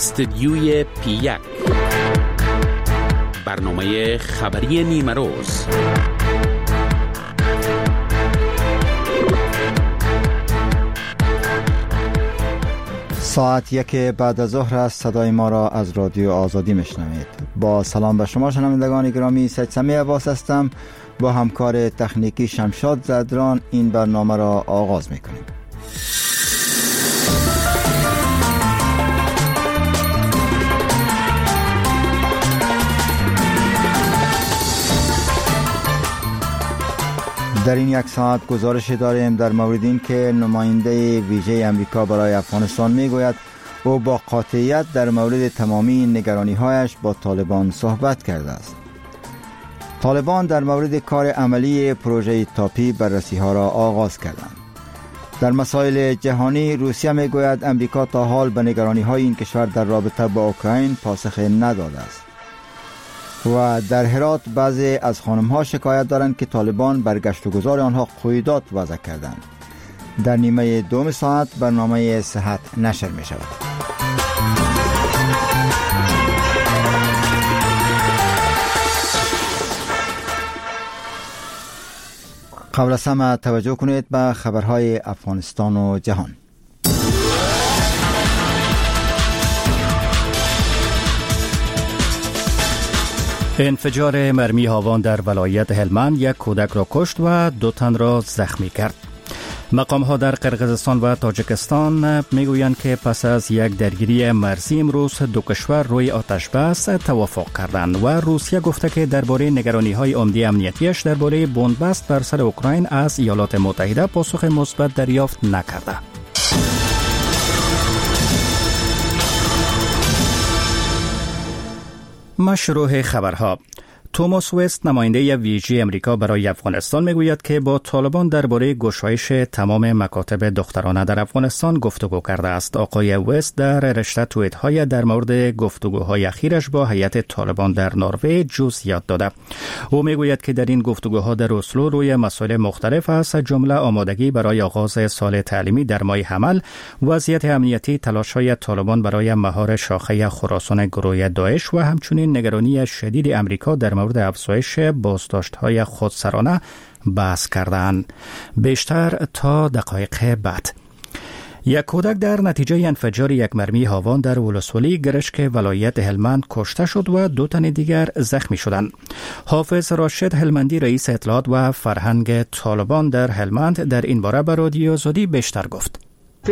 استدیوی پی1 برنامه خبری نیمه روز. ساعت 1 بعد از ظهر است. صدای ما را از رادیو آزادی میشنوید. با سلام به شما شنوندگان گرامی، سید سمی عباس هستم. با همکار تکنیکی شمشاد زدران این برنامه را آغاز میکنیم. در این یک ساعت گزارش داریم در مورد این که نماینده ویژه امریکا برای افغانستان میگوید او با قاطعیت در مورد تمامی نگرانی‌هایش با طالبان صحبت کرده است. طالبان در مورد کار عملی پروژه تاپی بررسی‌ها را آغاز کردند. در مسائل جهانی روسیه میگوید امریکا تا حال به نگرانی‌های این کشور در رابطه با اوکراین پاسخ نداده است. و در هرات بعضی از خانم‌ها شکایت دارند که طالبان بر گشت و گذار آنها قیودات وضع کردند. در نیمه دوم ساعت برنامه صحت نشر می شود. قبل از همه توجه کنید به خبرهای افغانستان و جهان. انفجار مرمی هاوان در ولایت هلمند یک کودک را کشت و 2 تن را زخمی کرد. مقام‌ها در قرقیزستان و تاجیکستان میگویند که پس از یک درگیری مرزی امروز 2 کشور روی آتش بس توافق کردند و روسیه گفته که درباره نگرانی‌های عمده امنیتیش درباره بمبست بر سر اوکراین از ایالات متحده پاسخ مثبت دریافت نکرده. مشروع خبرها. توماس وست نماینده ویژه امریکا برای افغانستان میگوید که با طالبان درباره گشایش تمام مکاتب دخترانه در افغانستان گفتگو کرده است. آقای وست در رشته توییت‌های در مورد گفتگوهای اخیرش با هیئت طالبان در نروژ جزئیات داده. او میگوید که در این گفتگوها در اسلو روی مسائل مختلف است، جمله آمادگی برای آغاز سال تعلیمی در ماه حمل، وضعیت امنیتی، تلاش‌های طالبان برای مهار شاخه خراسان گروه داعش و همچنین نگرانی شدید امریکا در مورد افزایش بازداشت‌های خودسرانه بحث کردند. بیشتر تا دقایق بعد. یک کودک در نتیجه انفجار یک مرمی هاوان در ولسوالی گرشک ولایت هلمند کشته شد و 2 تن دیگر زخمی شدند. حافظ راشد هلمندی رئیس اطلاعات و فرهنگ طالبان در هلمند در این باره به رادیو آزادی بیشتر گفت.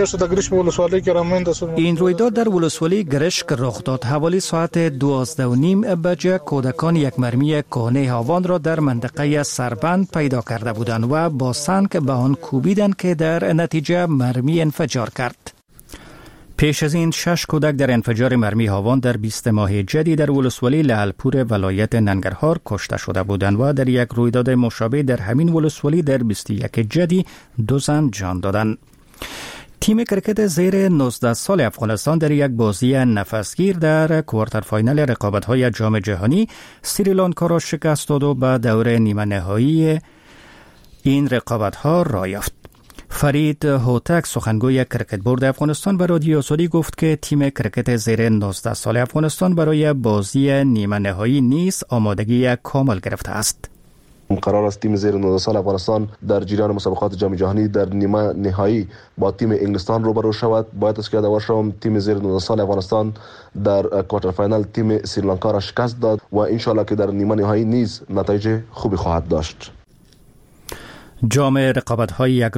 این رویداد در ولسوالی گرشک رخ داد. حوالی ساعت 12:30 بجه کودکان یک مرمی کهنه هاوان را در منطقه سربند پیدا کرده بودند و با سنگ به آن کوبیدند که در نتیجه مرمی انفجار کرد. پیش از این 6 کودک در انفجار مرمی هاوان در 20 ماه جدی در ولسوالی لعلپور ولایت ننگرهار کشته شده بودند و در یک رویداد مشابه در همین ولسوالی در 21 جدی 2 زن جان دادند. تیم کرکت زیر 19 سال افغانستان در یک بازی نفسگیر در کوارتر فاینال رقابت‌های جام جهانی سریلانکا را شکست داد و به دور نیمه نهایی این رقابت‌ها راه یافت. فرید هوتک سخنگوی کرکت بورد افغانستان به رادیو آزادی گفت که تیم کرکت زیر 19 سال افغانستان برای بازی نیمه نهایی نیز آمادگی کامل گرفته است. قرار است تیم زیر 19 سال افغانستان در جریان مسابقات جام جهانی در نیمه نهایی با تیم انگلستان روبرو شود. باید از یادآور شوم تیم زیر 19 سال افغانستان در کوارتر فاینال تیم سریلانکا را شکست داد و ان شاء الله که در نیمه نهایی نیز نتایج خوبی خواهد داشت. جام رقابت‌های یک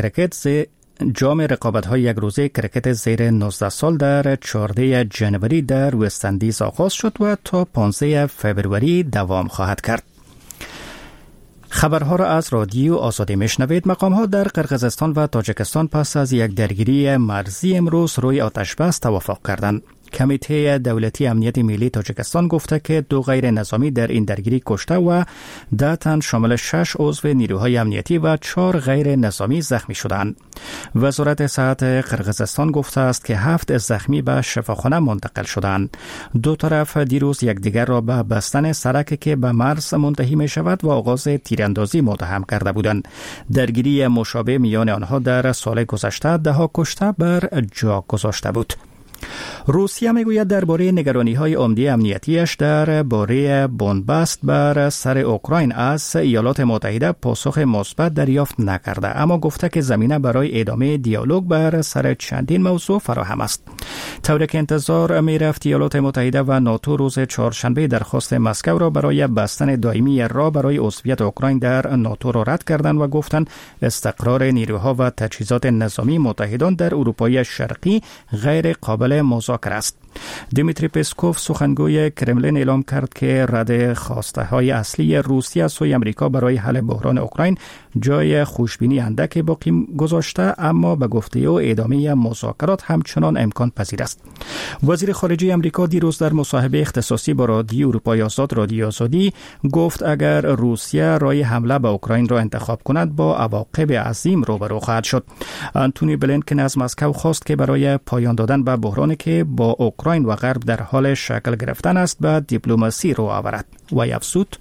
روزه کرکت زیر 19 سال در 14 جنوری در وستندیز آغاز شد و تا 15 فوریه دوام خواهد کرد. خبرها را از رادیو آزادی میشنوید. مقام‌ها در قرقیزستان و تاجیکستان پس از یک درگیری مرزی امروز روی آتش بس توافق کردند. کمیته دولتی امنیت ملی تاجیکستان گفته که 2 غیر نظامی در این درگیری کشته و 10 تن شامل 6 عضو نیروهای امنیتی و 4 غیر نظامی زخمی شدند. وزارت صحت قرقیزستان گفته است که 7 زخمی به شفاخانه منتقل شدند. 2 طرف دیروز یکدیگر را به بستن سرک که به مرز منتهی می شود و آغاز تیراندازی متهم کرده بودند. درگیری مشابه میان آنها در سال گذشته 10 کشته بر جا گذاشته بود. روسیه میگوید درباره نگرانی‌های عمده امنیتیش درباره بنبست بر سر اوکراین از ایالات متحده پاسخ مثبت دریافت نکرده، اما گفته که زمینه برای ادامه دیالوگ بر سر چندین موضوع فراهم است. طوری که انتظار میرفت ایالات متحده و ناتو روز چهارشنبه درخواست مسکو را برای بستن دائمی راه برای عضویت اوکراین در ناتو را رد کردند و گفتند استقرار نیروها و تجهیزات نظامی متحدان در اروپای شرقی غیر قابل مذاکره است. دیمیتری پسکوف سخنگوی کرملین اعلام کرد که رد خواسته های اصلی روسیه از سوی امریکا برای حل بحران اوکراین جای خوشبینی اندک باقی گذاشته، اما به گفته او ادامه مذاکرات همچنان امکان پذیر است. وزیر خارجه امریکا دیروز در مصاحبه اختصاصی با رادیو اروپای آزاد رادیو آزادی گفت اگر روسیه راه حمله به اوکراین را انتخاب کند با عواقب عظیم روبرو خواهد شد. آنتونی بلینکن از مسکو خواست که برای پایان دادن به بحرانی که با اوکراین و غرب در حال شکل گرفتن است به دیپلماسی رو آورد و افزود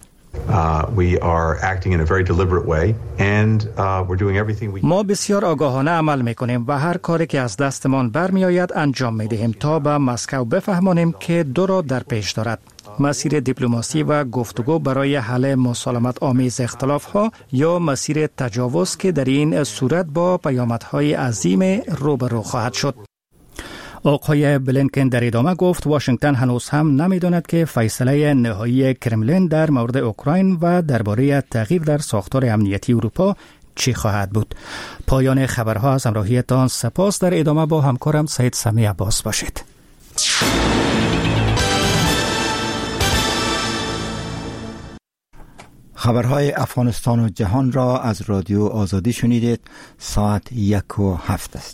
ما بسیار آگاهانه عمل میکنیم و هر کاری که از دستمان برمی آید انجام می دهیم تا به مسکو بفهمانیم که دو راه در پیش دارد: مسیر دیپلماسی و گفتگو برای حل مسالمت آمیز اختلاف ها یا مسیر تجاوز که در این صورت با پیامدهای عظیم روبرو خواهد شد. آقای بلینکن در ادامه گفت واشنگتن هنوز هم نمیداند که فیصله نهایی کرملین در مورد اوکراین و درباره تغییر در ساختار امنیتی اروپا چی خواهد بود. پایان خبرها. از همراهیتان سپاس. در ادامه با همکارم سید سمی عباس باشید. خبرهای افغانستان و جهان را از رادیو آزادی شنیدید. ساعت 1:07 است.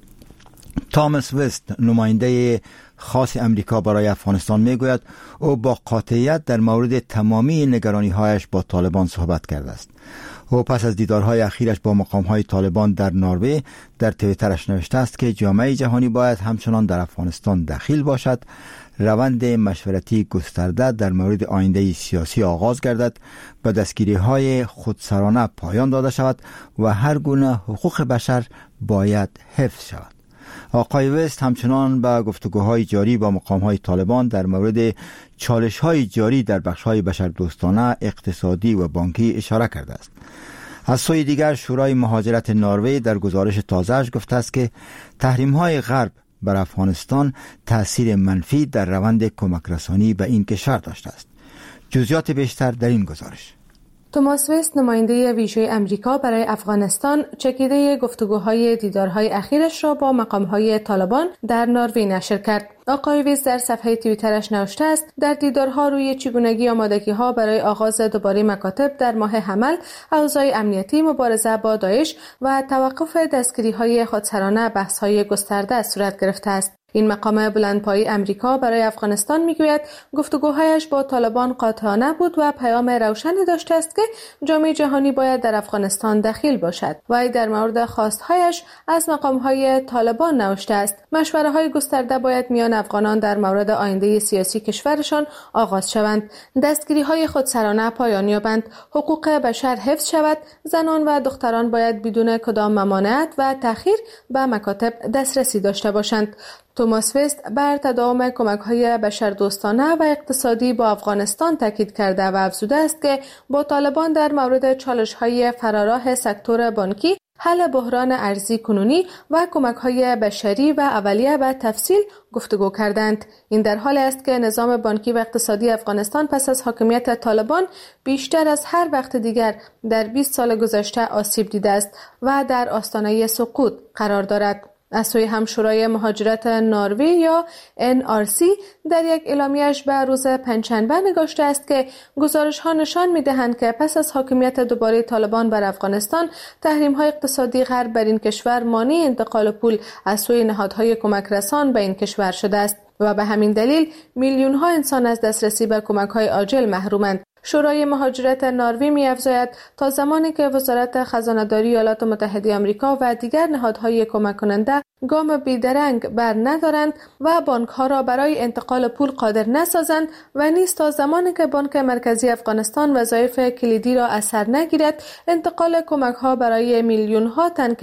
تامس وست، نماینده خاص امریکا برای افغانستان، میگوید او با قاطعیت در مورد تمامی نگرانی‌هایش با طالبان صحبت کرده است. او پس از دیدارهای اخیرش با مقام‌های طالبان در نروژ در توییترش نوشته است که جامعه جهانی باید همچنان در افغانستان دخیل باشد، روند مشورتی گسترده در مورد آینده سیاسی آغاز گردد، به دستگیری‌های خودسرانه پایان داده شود و هر گونه حقوق بشر باید حفظ شود. آقای وست همچنان به گفتگوهای جاری با مقام‌های طالبان در مورد چالش‌های جاری در بخش‌های بشردوستانه، اقتصادی و بانکی اشاره کرده است. از سوی دیگر شورای مهاجرت نروژ در گزارش تازه‌اش گفته است که تحریم‌های غرب بر افغانستان تأثیر منفی در روند کمک رسانی به این کشور داشته است. جزئیات بیشتر در این گزارش. توماس وست، نماینده ویژه امریکا برای افغانستان، چکیده گفتگوهای دیدارهای اخیرش را با مقامهای طالبان در نروژ نشر کرد. آقای وست در صفحه توییترش نوشته است در دیدارها روی چگونگی آمادگی‌ها برای آغاز دوباره مکاتب در ماه حمل، اوضاع امنیتی، مبارزه با داعش و توقف دستگیری‌های خودسرانه بحث‌های گسترده صورت گرفته است. این مقام بلندپایه امریکا برای افغانستان میگوید گفتگوهایش با طالبان قاطعانه بود و پیام روشنی داشته است که جامعه جهانی باید در افغانستان دخیل باشد. وی در مورد خواستهایش از مقامهای طالبان نوشته است مشوره‌های گسترده باید میان افغانان در مورد آینده سیاسی کشورشان آغاز شوند، دستگیری‌های خودسرانه پایان یابند، حقوق بشر حفظ شود، زنان و دختران باید بدون کدام ممانعت و تأخیر به مکاتب دسترسی داشته باشند. توماس وست بر تداوم کمک‌های بشردوستانه و اقتصادی با افغانستان تاکید کرده و افزوده است که با طالبان در مورد چالش‌های فراراه سکتور بانکی، حل بحران ارزی کنونی و کمک‌های بشری و اولیه به تفصیل گفتگو کردند. این در حالی است که نظام بانکی و اقتصادی افغانستان پس از حاکمیت طالبان بیشتر از هر وقت دیگر در 20 سال گذشته آسیب دیده است و در آستانه سقوط قرار دارد. از سوی هم شورای مهاجرت نروژ یا NRC در یک اعلامیه‌اش به روز پنجشنبه نگاشته است که گزارش‌ها نشان می‌دهند که پس از حاکمیت دوباره طالبان بر افغانستان، تحریم‌های اقتصادی غرب بر این کشور مانع انتقال پول از سوی نهادهای کمک رسان به این کشور شده است و به همین دلیل میلیون‌ها انسان از دسترسی به کمک‌های عاجل محرومند. شورای مهاجرت نروژ می‌افزاید تا زمانی که وزارت خزانه‌داری ایالات متحده آمریکا و دیگر نهادهای کمک کننده گام بیدرنگ بر ندارند و بانک‌ها را برای انتقال پول قادر نسازند و نیز تا زمانی که بانک مرکزی افغانستان وظایف کلیدی را از سر نگیرد، انتقال کمک‌ها برای میلیون‌ها تن که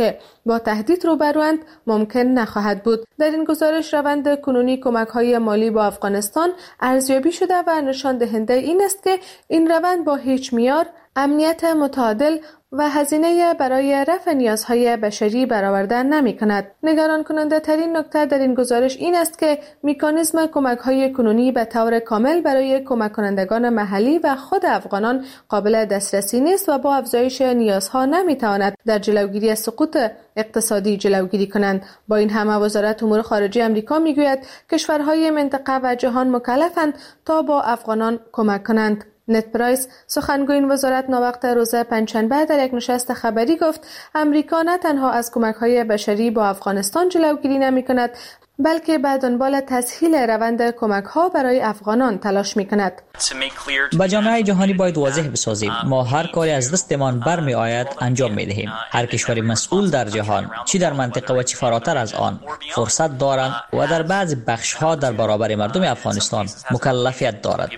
با تهدید روبروند ممکن نخواهد بود. در این گزارش روند کنونی کمک‌های مالی با افغانستان ارزیابی شده و نشان دهنده این است که این روند با هیچ معیار امنیت متعادل و هزینه برای رفع نیازهای بشری برآورده نمی‌کند. نگران کننده ترین نکته در این گزارش این است که مکانیزم کمک‌های کنونی به طور کامل برای کمک کنندگان محلی و خود افغانان قابل دسترسی نیست و با افزایش نیازها نمی‌تواند در جلوگیری از سقوط اقتصادی جلوگیری کنند. با این همه وزارت امور خارجه آمریکا می‌گوید کشورهای منطقه و جهان مکلفند تا با افغانان کمک کنند. نت پرایس سخنگوی این وزارت ناوقت روز پنجشنبه در یک نشست خبری گفت امریکا نه تنها از کمک‌های بشری با افغانستان جلوگیری نمی‌کند بلکه به دنبال تسهیل روند کمک‌ها برای افغانان تلاش می‌کند. با جامعه جهانی باید واضح بسازیم ما هر کاری از دستمان برمی آید انجام می‌دهیم. هر کشور مسئول در جهان چی در منطقه و چی فراتر از آن فرصت دارند و در بعضی بخش‌ها در برابر مردم افغانستان مکلفیت دارد.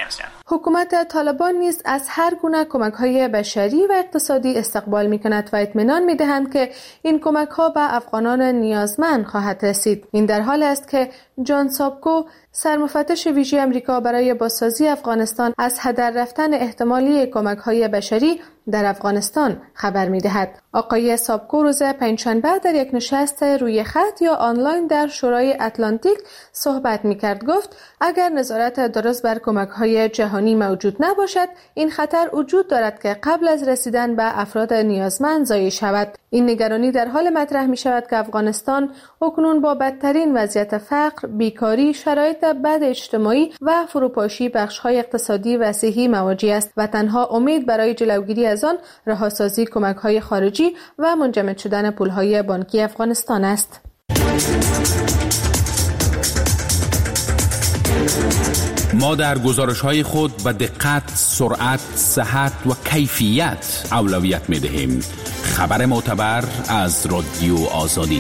حکومت طالبان نیز از هر گونه کمک‌های بشری و اقتصادی استقبال می‌کند و اطمینان می‌دهند که این کمک‌ها به افغانان نیازمند خواهد رسید. این در حال است که جان سابکو سرمفتش ویژه آمریکا برای بازسازی افغانستان از هدر رفتن احتمالی کمک‌های بشری در افغانستان خبر می‌دهد. آقای سابکو روز پنجشنبه در یک نشست روی خط یا آنلاین در شورای اتلانتیک صحبت می‌کرد. گفت اگر نظارت درست بر کمک‌های جهانی موجود نباشد این خطر وجود دارد که قبل از رسیدن به افراد نیازمند ضایع شود. این نگرانی در حال مطرح می‌شود که افغانستان اکنون با بدترین وضعیت فقر، بیکاری، شرایط بد اجتماعی و فروپاشی بخش‌های اقتصادی و صحی مواجه است و تنها امید برای جلوگیری از آن رهاسازی کمک‌های خارجی و منجمد شدن پول‌های بانکی افغانستان است. ما در گزارش‌های خود به دقت، سرعت، صحت و کیفیت اولویت می‌دهیم. خبر معتبر از رادیو آزادی.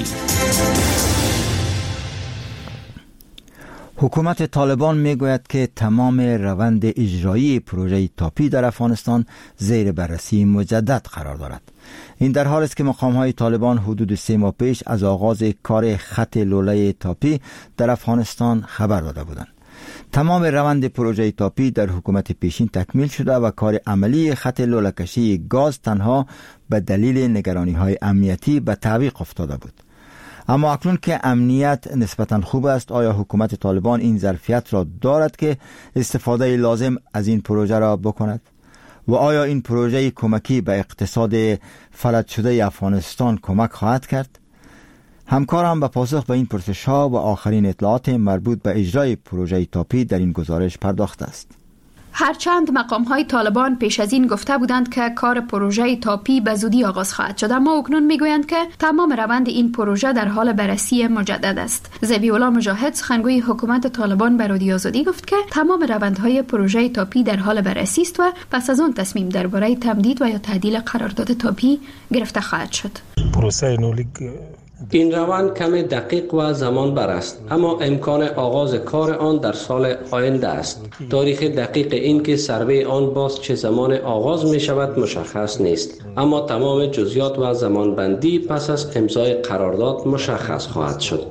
حکومت طالبان میگوید که تمام روند اجرایی پروژه تاپی در افغانستان زیر بررسی مجدد قرار دارد. این در حال است که مقام‌های طالبان حدود 3 ماه پیش از آغاز کار خط لوله تاپی در افغانستان خبر داده بودند. تمام روند پروژه تاپی در حکومت پیشین تکمیل شده و کار عملی خط لوله کشی گاز تنها به دلیل نگرانی‌های امنیتی به تعویق افتاده بود. اما اکنون که امنیت نسبتاً خوب است، آیا حکومت طالبان این ظرفیت را دارد که استفاده لازم از این پروژه را بکند؟ و آیا این پروژه کمکی به اقتصاد فلج شده افغانستان کمک خواهد کرد؟ همکارم به پاسخ به این پرسش‌ها و آخرین اطلاعات مربوط به اجرای پروژه تاپی در این گزارش پرداخته است. هرچند مقام‌های طالبان پیش از این گفته بودند که کار پروژه تاپی به زودی آغاز خواهد شد، اما اکنون میگویند که تمام روند این پروژه در حال بررسی مجدد است. ذبیح‌الله مجاهد سخنگوی حکومت طالبان به رادیو آزادی گفت که تمام روندهای پروژه تاپی در حال بررسی است و پس از آن تصمیم درباره تمدید و یا تعدیل قرارداد تاپی گرفته خواهد شد. پروسه نولیگ این روند کمی دقیق و زمان بر است، اما امکان آغاز کار آن در سال آینده است. تاریخ دقیق این که سروی آن باز چه زمان آغاز می شود مشخص نیست، اما تمام جزئیات و زمانبندی پس از امضای قرارداد مشخص خواهد شد.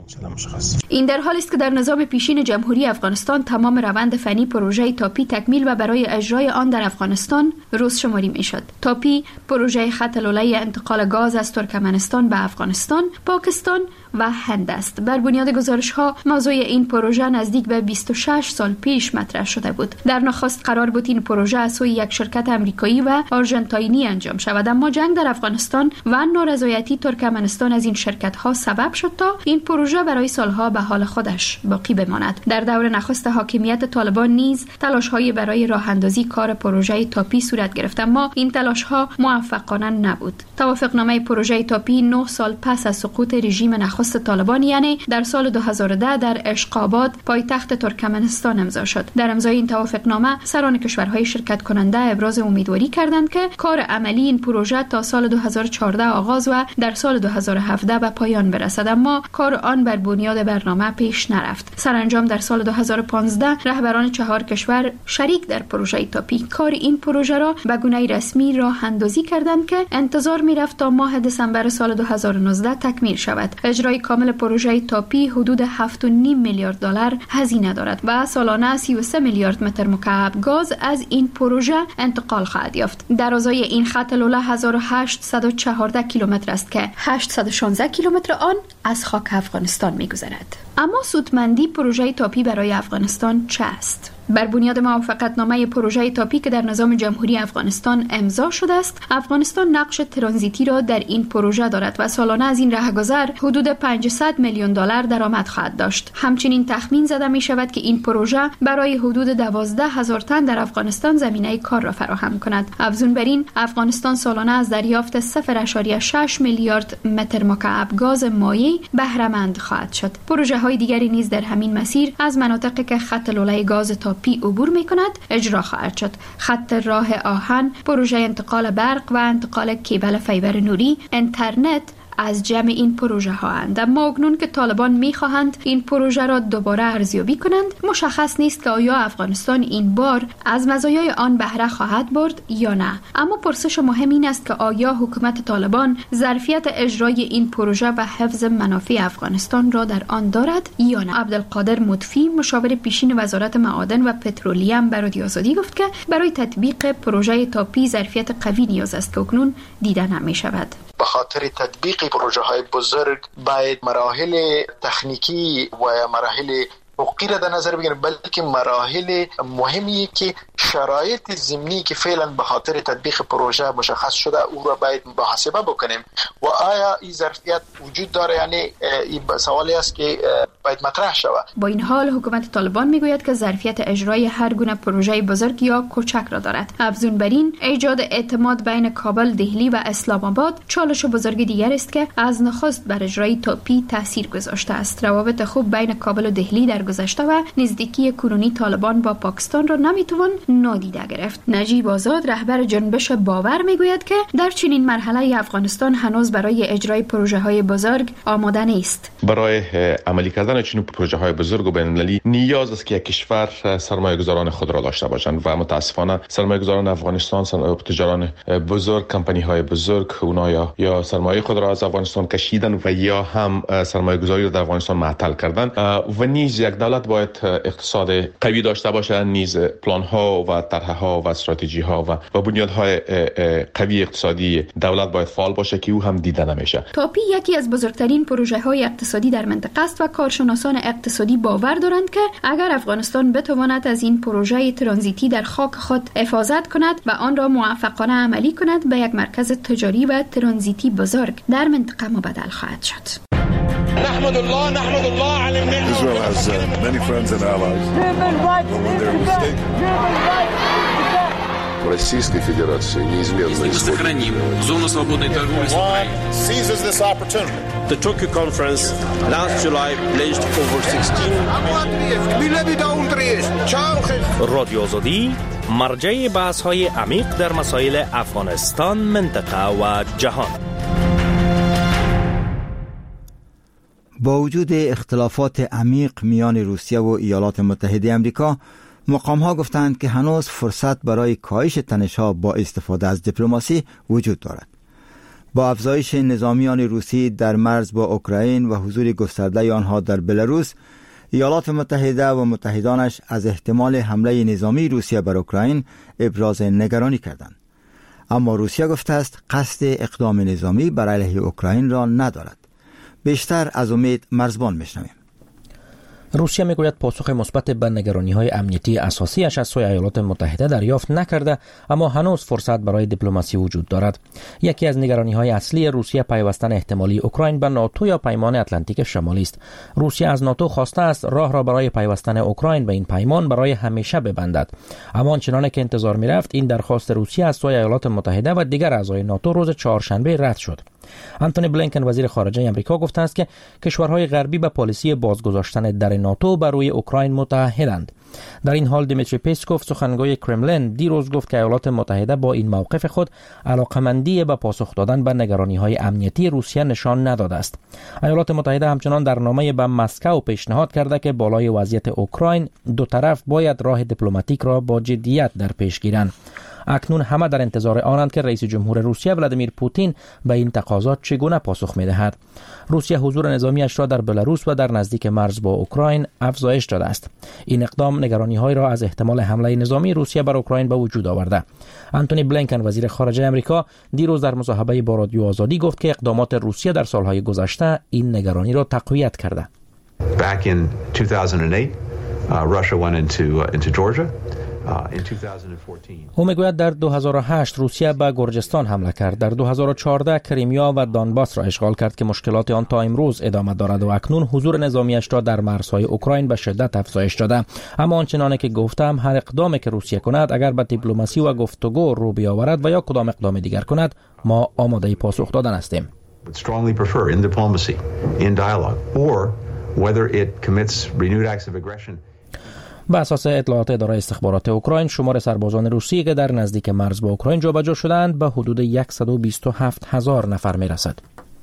این در حالی است که در نظام پیشین جمهوری افغانستان تمام روند فنی پروژه تاپی تکمیل و برای اجرای آن در افغانستان روز شماری می شد. تاپی پروژه خط لوله انتقال گاز از ترکمنستان به افغانستان، پاکستان و هند است. بر بنیاد گزارش‌ها موضوع این پروژه نزدیک به 26 سال پیش مطرح شده بود. در نخست قرار بود این پروژه از سوی یک شرکت آمریکایی و آرژانتینی انجام شود، اما جنگ در افغانستان و نارضایتی ترکمنستان از این شرکت‌ها سبب شد تا این پروژه برای سالها به حال خودش باقی بماند. در دور نخست حاکمیت طالبان نیز تلاش‌هایی برای راه اندازی کار پروژه تاپی صورت گرفت، اما این تلاش‌ها موفقانه نبود. توافقنامه پروژه تاپی 9 سال پس از سقوط رژیم نخست نخست طالبان یعنی در سال 2010 در اشقاباد پایتخت ترکمنستان امضا شد. در امضای این توافقنامه سران کشورهای شرکت کننده ابراز امیدواری کردند که کار عملی این پروژه تا سال 2014 آغاز و در سال 2017 به پایان برسد، اما کار آن بر بنیاد برنامه پیش نرفت. سرانجام در سال 2015 رهبران 4 کشور شریک در پروژه تاپی کار این پروژه را به گونه رسمی راه اندازی کردند که انتظار می‌رفت تا ماه دسامبر سال 2019 تکمیل شود. اجرای کامل پروژه تاپی حدود 7.5 میلیارد دلار هزینه دارد و سالانه 33 میلیارد متر مکعب گاز از این پروژه انتقال خواهد یافت. درازای این خط لوله 1814 کیلومتر است که 816 کیلومتر آن از خاک افغانستان می‌گذرد. اما سودمندی پروژه تاپی برای افغانستان چه است؟ بر بنیاد موافقتنامه پروژه تاپی که در نظام جمهوری افغانستان امضا شده است، افغانستان نقش ترانزیتی را در این پروژه دارد و سالانه از این راهگذر حدود 500 میلیون دلار درآمد خواهد داشت. همچنین تخمین زده می شود که این پروژه برای حدود 12,000 تن در افغانستان زمینه کار را فراهم کند. افزون بر این، افغانستان سالانه از دریافت 0.6 میلیارد متر مکعب گاز مایع بهره مند خواهد شد. پروژه های دیگری نیز در همین مسیر از مناطقی که خط لوله گاز تاپی عبور می کند اجرا خواهد شد. خط راه آهن، پروژه انتقال برق و انتقال کیبل فیبر نوری، اینترنت از جمع این پروژه ها اند. اما اکنون که طالبان می خواهند این پروژه را دوباره ارزیابی کنند، مشخص نیست که آیا افغانستان این بار از مزایای آن بهره خواهد برد یا نه. اما پرسش مهم این است که آیا حکومت طالبان ظرفیت اجرای این پروژه و حفظ منافع افغانستان را در آن دارد یا نه. عبدالقادر مطفی، مشاور پیشین وزارت معادن و پترولیم، به رادیو آزادی گفت که برای تطبیق پروژه تاپی ظرفیت قوی نیاز است که اکنون دیده نمی شود. به خاطر تطبیق پروژه های بزرگ باید مراحل تکنیکی و مراحل حقوقی را در نظر بگیریم، بلکه مراحل مهمی که شرایط ضمنی که فعلا به خاطر تطبیق پروژه مشخص شده او را باید محاسبه بکنیم و آیا این ظرفیت وجود داره، یعنی این سوالی است که باید مطرح شود. با این حال حکومت طالبان میگوید که ظرفیت اجرای هر گونه پروژه بزرگ یا کوچک را دارد. افزون بر این، ایجاد اعتماد بین کابل، دهلی و اسلام آباد چالش بزرگ دیگر است که از نخست بر اجرای تاپی تاثیر گذاشته است. روابط خوب بین کابل و دهلی در گذشته و نزدیکی کنونی طالبان با پاکستان را نمیتوان نادیده گرفت. نجیب آزاد، رهبر جنبش باور، میگوید که در چنین مرحله افغانستان هنوز برای اجرای پروژه های بزرگ آماده نیست. برای عملی کردن چنین پروژه های بزرگ و بین‌المللی نیاز است که یک کشور سرمایه‌گذاران خود را داشته باشند و متاسفانه سرمایه‌گذاران افغانستان، تجاران بزرگ، کمپانی های بزرگ، اونا یا سرمایه خود را از افغانستان کشیدن و یا هم سرمایه‌گذاری را در افغانستان معطل کردن و نیز یک دولت باید اقتصاد قوی داشته باشه، نیز پلان ها و طرح ها و استراتژی ها و بنیادهای قوی اقتصادی دولت باید فعال باشه که او هم دیده نمیشه. تاپی یکی از بزرگترین پروژه های اقتصادی در منطقه است و کارشناسان اقتصادی باور دارند که اگر افغانستان بتواند از این پروژه ترانزیتی در خاک خود حفاظت کند و آن را موفقانه عملی کند، به یک مرکز تجاری و ترانزیتی بزرگ در منطقه مبدل خواهد شد. نحمد الله على النعمة. Israel has many friends and allies. When they're mistaken. Российской Федерации неизменно сохраним зону свободной торговли с Украиной. Seizes this opportunity. The Tokyo conference last July pledged over 16 رادیو آزادی، مرجع بحث‌های عمیق در مسائل افغانستان، منطقه و جهان. با وجود اختلافات عمیق میان روسیه و ایالات متحده آمریکا، مقام‌ها گفتند که هنوز فرصت برای کاهش تنش‌ها با استفاده از دیپلماسی وجود دارد. با افزایش نظامیان روسی در مرز با اوکراین و حضور گسترده آنها در بلاروس، ایالات متحده و متحدانش از احتمال حمله نظامی روسیه بر اوکراین ابراز نگرانی کردند. اما روسیه گفته است قصد اقدام نظامی بر علیه اوکراین را ندارد. بیشتر از امید مرزبان میشنویم. روسیه میگوید پاسخ مثبت به نگرانی‌های امنیتی اساسیش از سوی ایالات متحده دریافت نکرده، اما هنوز فرصت برای دیپلماسی وجود دارد. یکی از نگرانی‌های اصلی روسیه پیوستن احتمالی اوکراین به ناتو یا پیمان اتلانتیک شمالی است. روسیه از ناتو خواسته است راه را برای پیوستن اوکراین به این پیمان برای همیشه ببندد. اما آنچنان که انتظار می‌رفت، این درخواست روسیه از سوی ایالات متحده و دیگر اعضای ناتو روز چهارشنبه رد شد. آنتونی بلینکن وزیر خارجه آمریکا گفته است که کشورهای غربی به پالیسی بازگذاشتن در ناتو بر روی اوکراین متحدند. در این حال دیمیتری پیسکوف سخنگوی کرملین دیروز گفت که ایالات متحده با این موقف خود علاقمندی به پاسخ دادن به نگرانی‌های امنیتی روسیه نشان نداده است. ایالات متحده همچنان در نامه به مسکو پیشنهاد کرده که بالای وضعیت اوکراین دو طرف باید راه دیپلماتیک را با جدیت در پیش گیرند. اکنون همه در انتظار آنند که رئیس جمهور روسیه ولادیمیر پوتین به این تقاضا چگونه پاسخ می‌دهد. روسیه حضور نظامیش را در بلاروس و در نزدیک مرز با اوکراین افزایش داده است. این اقدام نگرانی‌های را از احتمال حمله نظامی روسیه بر اوکراین به وجود آورده. آنتونی بلینکن وزیر خارجه آمریکا دیروز در مصاحبه با رادیو آزادی گفت که اقدامات روسیه در سالهای گذشته این نگرانی را تقویت کرده. Back in 2008, Russia went into Georgia. او میگوید در 2008 روسیه به گرجستان حمله کرد. در 2014 کریمیا و دانباس را اشغال کرد که مشکلات آن تا امروز ادامه دارد و اکنون حضور نظامیش را در مرزهای اوکراین به شدت افزایش داده. اما آنچنانه که گفتم، هر اقدامی که روسیه کند اگر به دیپلماسی و گفتگو رو بیاورد و یا کدام اقدام دیگر کند، ما آماده پاسخ دادن هستیم. به اساس اطلاعات اداره استخبارات اوکراین، شمار سربازان روسی که در نزدیک مرز با اوکراین جابجا شدند به حدود 127,000 نفر میرسد.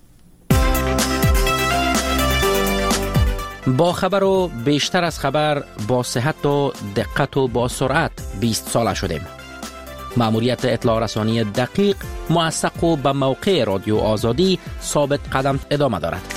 با خبر و بیشتر از خبر، با صحت و دقت و با سرعت 20 ساله شدیم. مأموریت اطلاع رسانی دقیق، موثق و به موقع رادیو آزادی ثابت قدم ادامه دارد.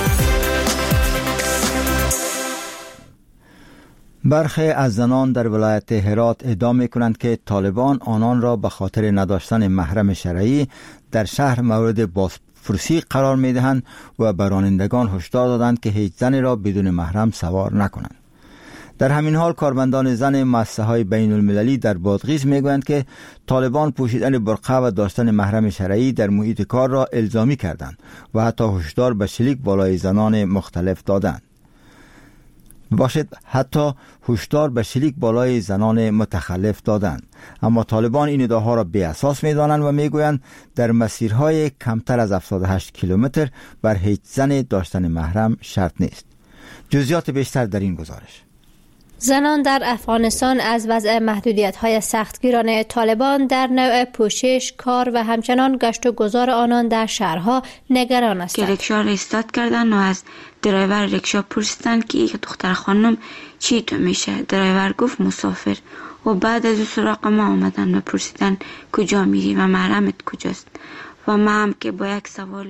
برخی از زنان در ولایت هرات ادعا می‌کنند که طالبان آنان را به خاطر نداشتن محرم شرعی در شهر مورد بازپرسی قرار می‌دهند و به رانندگان هشدار دادند که هیچ زنی را بدون محرم سوار نکنند. در همین حال کارمندان زن مؤسسه‌های بین‌المللی در بادغیس می‌گویند که طالبان پوشیدن برقع و داشتن محرم شرعی در محیط کار را الزامی کردند و حتی هشدار به شلیک بالای زنان مختلف دادند. حتی هشدار به شلیک بالای زنان متخلف دادند. اما طالبان این ادعاها را بی اساس می‌دانند و میگویند در مسیرهای کمتر از 78 کیلومتر بر هیچ زن داشتن محرم شرط نیست. جزئیات بیشتر در این گزارش. زنان در افغانستان از وضع محدودیت‌های سختگیرانه طالبان در نوع پوشش، کار و همچنان گشت و گذار آنان در شهرها نگران هستند. که رکشا را استارت کردن و از درایور رکشا پرسیدن که یک دختر خانم چی تو میشه؟ درایور گفت مسافر. و بعد از سراغ ما آمدن و پرسیدن کجا میری و محرمت کجاست؟ و ما هم که با یک سوال.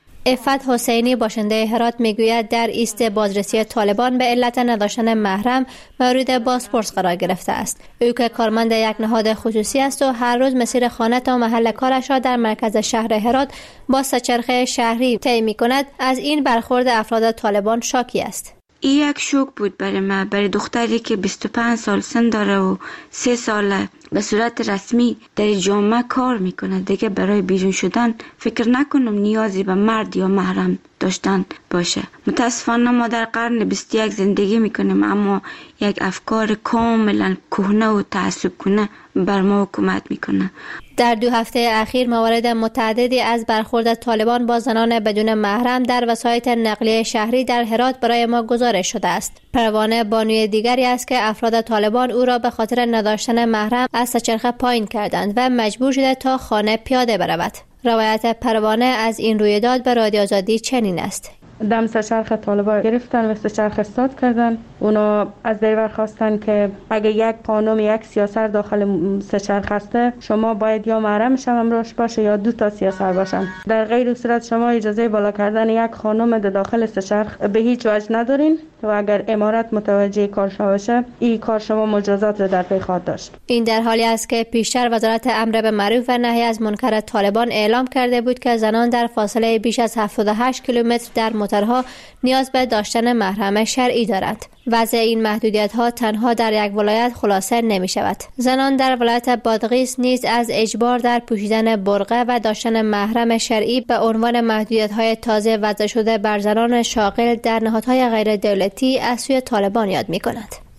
عفت حسینی باشنده هرات میگوید در ایست بازرسی طالبان به علت نداشتن محرم مورد بازپرس قرار گرفته است. او که کارمند یک نهاد خصوصی است و هر روز مسیر خانه تا محل کارش را در مرکز شهر هرات با سه‌چرخه شهری طی می‌کند، از این برخورد افراد طالبان شاکی است. این یک شوک بود برای ما، برای دختری که 25 سال سن داره و 3 سال به صورت رسمی در جامعه کار میکنه. دیگه برای بیرون شدن فکر نکنم نیازی به مرد یا محرم داشتن باشه. متاسفانه ما در قرن 21 زندگی میکنیم، اما یک افکار کاملا کهنه و تعصب کنه بر ما حکومت میکنه. در 2 هفته اخیر موارد متعددی از برخورد طالبان با زنان بدون محرم در وسایط نقلیه شهری در هرات برای ما گزارش شده است. پروانه بانوی دیگری است که افراد طالبان او را به خاطر نداشتن محرم از سه‌چرخه پایین کردند و مجبور شده تا خانه پیاده برود. روایت پروانه از این رویداد به رادیو آزادی چنین است. دم سه‌چرخ طالبان گرفتن و سه‌چرخ استارت کردن. اونا از درایور خواستن که اگه یک خانم یک سیاسر داخل سه‌چرخ هسته، شما باید یا محرمش همراهش باشه یا 2 تا سیاسر باشن. در غیر صورت شما اجازه بالا کردن یک خانم در داخل سه‌چرخ به هیچ وجه ندارین و اگر امارت متوجه کار شما باشه، این کار شما مجازات رو در پی خواهد داشت. این در حالی است که پیشتر وزارت امر به معروف و نهی از منکر طالبان اعلام کرده بود که زنان در فاصله بیش از 78 کیلومتر در موترها نیاز به داشتن محرم شرعی دارند. وضع این محدودیت‌ها تنها در یک ولایت خلاصه نمی‌شود. زنان در ولایت بادغیس نیز از اجبار در پوشیدن برقع و داشتن محرم شرعی به عنوان محدودیت‌های تازه وضع شده بر زنان شاغل در نهادهای غیر دولتی از سوی طالبان یاد می‌کنند.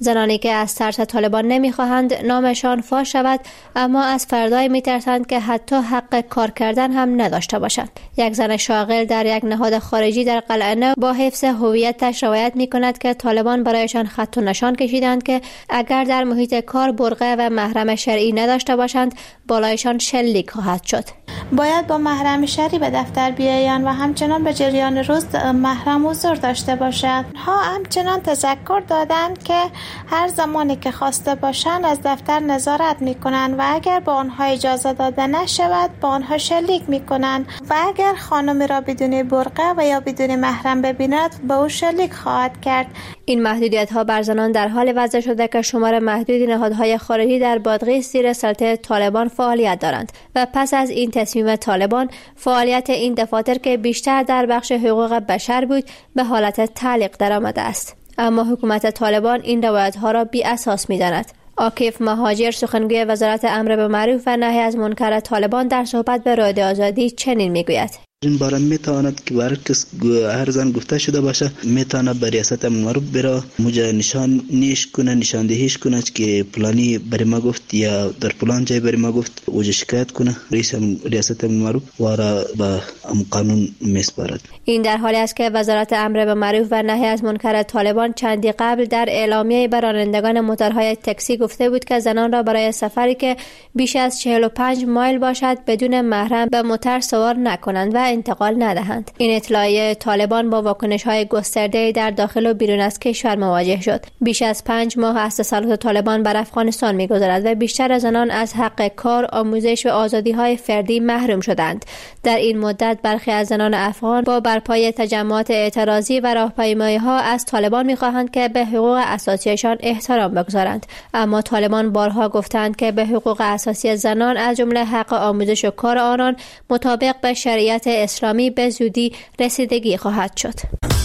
زنانی که از ترس طالبان نمیخواهند نامشان فاش شود، اما از فردایی میترسند که حتی حق کار کردن هم نداشته باشند. یک زن شاغل در یک نهاد خارجی در قلعه نو با حفظ هویتش روایت میکند که طالبان برایشان خط و نشان کشیدند که اگر در محیط کار برقه و محرم شرعی نداشته باشند بالایشان شلیک خواهد شد. باید با محرم شرعی به دفتر بیایند و همچنان به جریان روز محرم حضور داشته باشند. ها همچنان تذکر دادند که هر زمانی که خواسته باشند از دفتر نظارت میکنند و اگر به آنها اجازه داده نشود با آنها شلیک میکنند و اگر خانمی را بدون برقه و یا بدون محرم ببیند به او شلیک خواهد کرد. این محدودیت ها بر زنان در حال وضع شده که شمار محدودی نهادهای خارجی در بادغیس زیر سلطه طالبان فعالیت دارند و پس از این تصمیم طالبان فعالیت این دفاتر که بیشتر در بخش حقوق بشر بود به حالت تعلیق درآمده است. اما حکومت طالبان این روایت ها را بی اساس می‌داند. عاکف مهاجر سخنگوی وزارت امر به معروف و نهی از منکر طالبان در صحبت به رادیو آزادی چنین میگوید: این باره میتواند که برای کس هر زن گفته شده باشه میتواند به ریاست امر معروف بره موجه نشان نیش کنه، نشاندهیش کنه که پلانی بری ما گفت یا در پلان جای بری ما گفت اوجه شکایت کنه. ریاست امر معروف وارا به قانون میسپارد. این در حالی است که وزارت امر به معروف و نهی از منکر طالبان چندی قبل در اعلامیه به رانندگان موتورهای تاکسی گفته بود که زنان را برای سفری که بیش از 45 مایل باشد بدون محرم به موتور سوار نکنند و انتقال ندهند. این اطلاعیه طالبان با واکنش‌های گسترده در داخل و بیرون از کشور مواجه شد. بیش از 5 ماه از تسلط طالبان بر افغانستان می‌گذرد و بیشتر زنان از حق کار، آموزش و آزادی‌های فردی محروم شدند. در این مدت برخی از زنان افغان با برپای تجمعات اعتراضی و راهپیمایی‌ها از طالبان می‌خواهند که به حقوق اساسیشان احترام بگذارند، اما طالبان بارها گفتند که به حقوق اساسی زنان از جمله حق آموزش و کار آنان مطابق به شریعت اسلامی به زودی رسیدگی خواهد شد.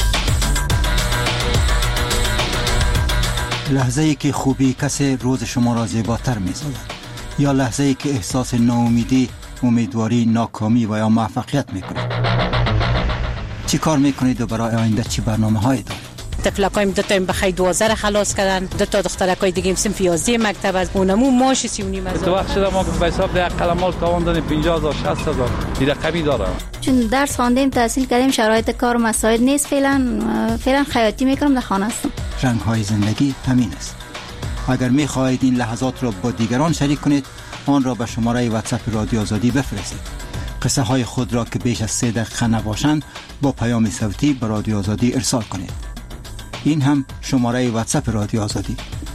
لحظه‌ای که خوبی کسی روز شما را زیباتر می‌سازد، یا لحظه‌ای که احساس ناامیدی، امیدواری، ناکامی و یا موفقیت می‌کنید. چی کار می‌کنید و برای آینده چی برنامه‌هایی دارید؟ تفلکایم دو تا بخیر 12 خلاص کردن، دو تا دخترکای دیگه صنف 11 مکتب از اونمو ماش 39 هزار. تو وقت شده ما به حساب ده قلمال تاوان دادیم 50000 60000 این رقمی داره. چون درس خواندیم تحصیل کردیم شرایط کار و مساعد نیست، فعلا خیاطی میکنم در خانه هستم. رنگ‌های زندگی همین است. اگر می‌خواهید این لحظات را با دیگران شریک کنید آن را به شماره واتساپ رادیو آزادی بفرستید. قصه های خود را که بیش از 3 دقیقه نباشند با پیام صوتی به رادیو آزادی ارسال کنید. این هم شماره واتساپ رادیو آزادی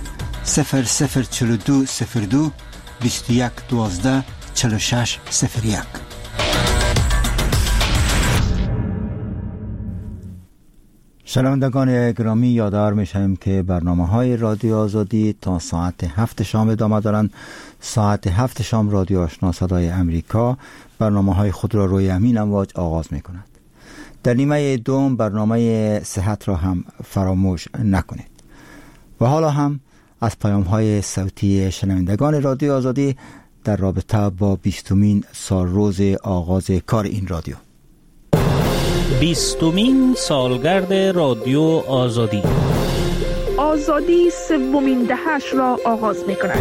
0042 02 21 12 46 01. شنوندگان گرامی، یادآور می‌شویم که برنامه‌های رادیو آزادی تا ساعت 7 شام ادامه دارند. ساعت 7 شام رادیو آشنا صدای امریکا برنامه‌های خود را روی همین امواج آغاز می‌کند. در نیمه دوم برنامه صحت را هم فراموش نکنید. و حالا هم از پیام‌های صوتی شنوندگان رادیو آزادی در رابطه با 20مین سالروز آغاز کار این رادیو. 20مین سالگرد رادیو آزادی. آزادی 3مین دهه‌اش را آغاز می‌کند.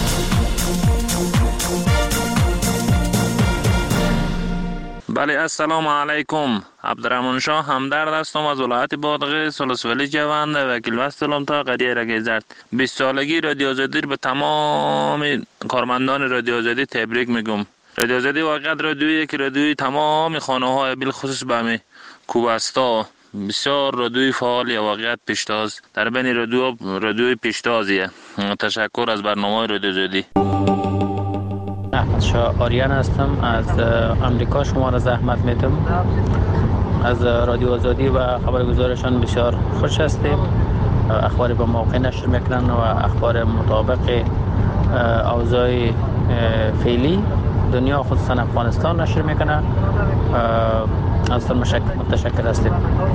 بله، السلام علیکم. عبدالرحمن شاه همدرد هستم از ولایت بادغیس، ولسوالی جوند، وکیل وستلم تا قریه رگیزرد. 20 سالگی رادیو آزادی به تمام کارمندان رادیو آزادی تبریک میگم. رادیو آزادی واقعا رادیویی که رادیوی تمام خانه‌های بالخصوص به کوبستا بسیار رادیوی فعالی واقعیت پیشتاز در بین رادیوی پیشتازیه. تشکر از برنامه رادیو آزادی. احمد شاه آریان هستم، از امریکا شما را زحمت میدم. از رادیو آزادی و خبرگزارشان بسیار خوش هستیم. اخبار به موقع نشر میکنن و اخبار مطابق اوضاع فعلی دنیا خصوصا افغانستان نشر میکنن. از متشکر هستیم.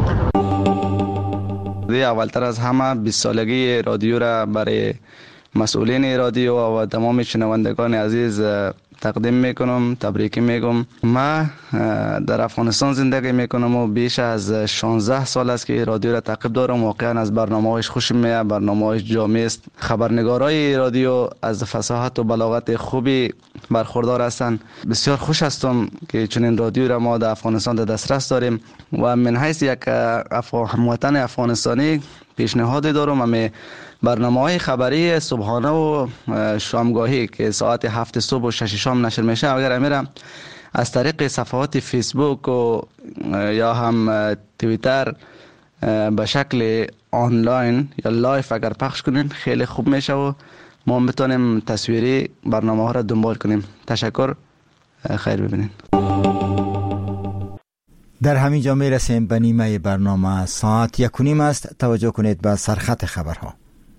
اولتر از همه 20 سالگی رادیو را برای مسئولین رادیو و تمام شنوندگان عزیز تقدیم میکنم، تبریک میگم. ما در افغانستان زندگی میکنم و بیش از 16 سال است که رادیو را تعقیب دارم. واقعا از برنامه‌هایش خوشم میاد، برنامه‌هایش جامع است. خبرنگارای رادیو از فصاحت و بلاغت خوبی برخوردار هستند. بسیار خوش هستم که چنین رادیو را ما در افغانستان در دسترس داریم و من حیث یک هموطن افغانستانی پیشنهاد دارم همه برنامه‌های خبری صبحانه و شامگاهی که ساعت 7 صبح و 6 شام نشر میشه، اگر امیرم از طریق صفحات فیسبوک و یا هم توییتر به شکل آنلاین یا لایف اگر پخش کنین خیلی خوب میشه و ما بتونیم تصویری برنامه ها را دنبال کنیم. تشکر، خیر ببینین. در همین جا میرسیم به نیمه برنامه. ساعت 1:30 است. توجه کنید به سرخط خبرها.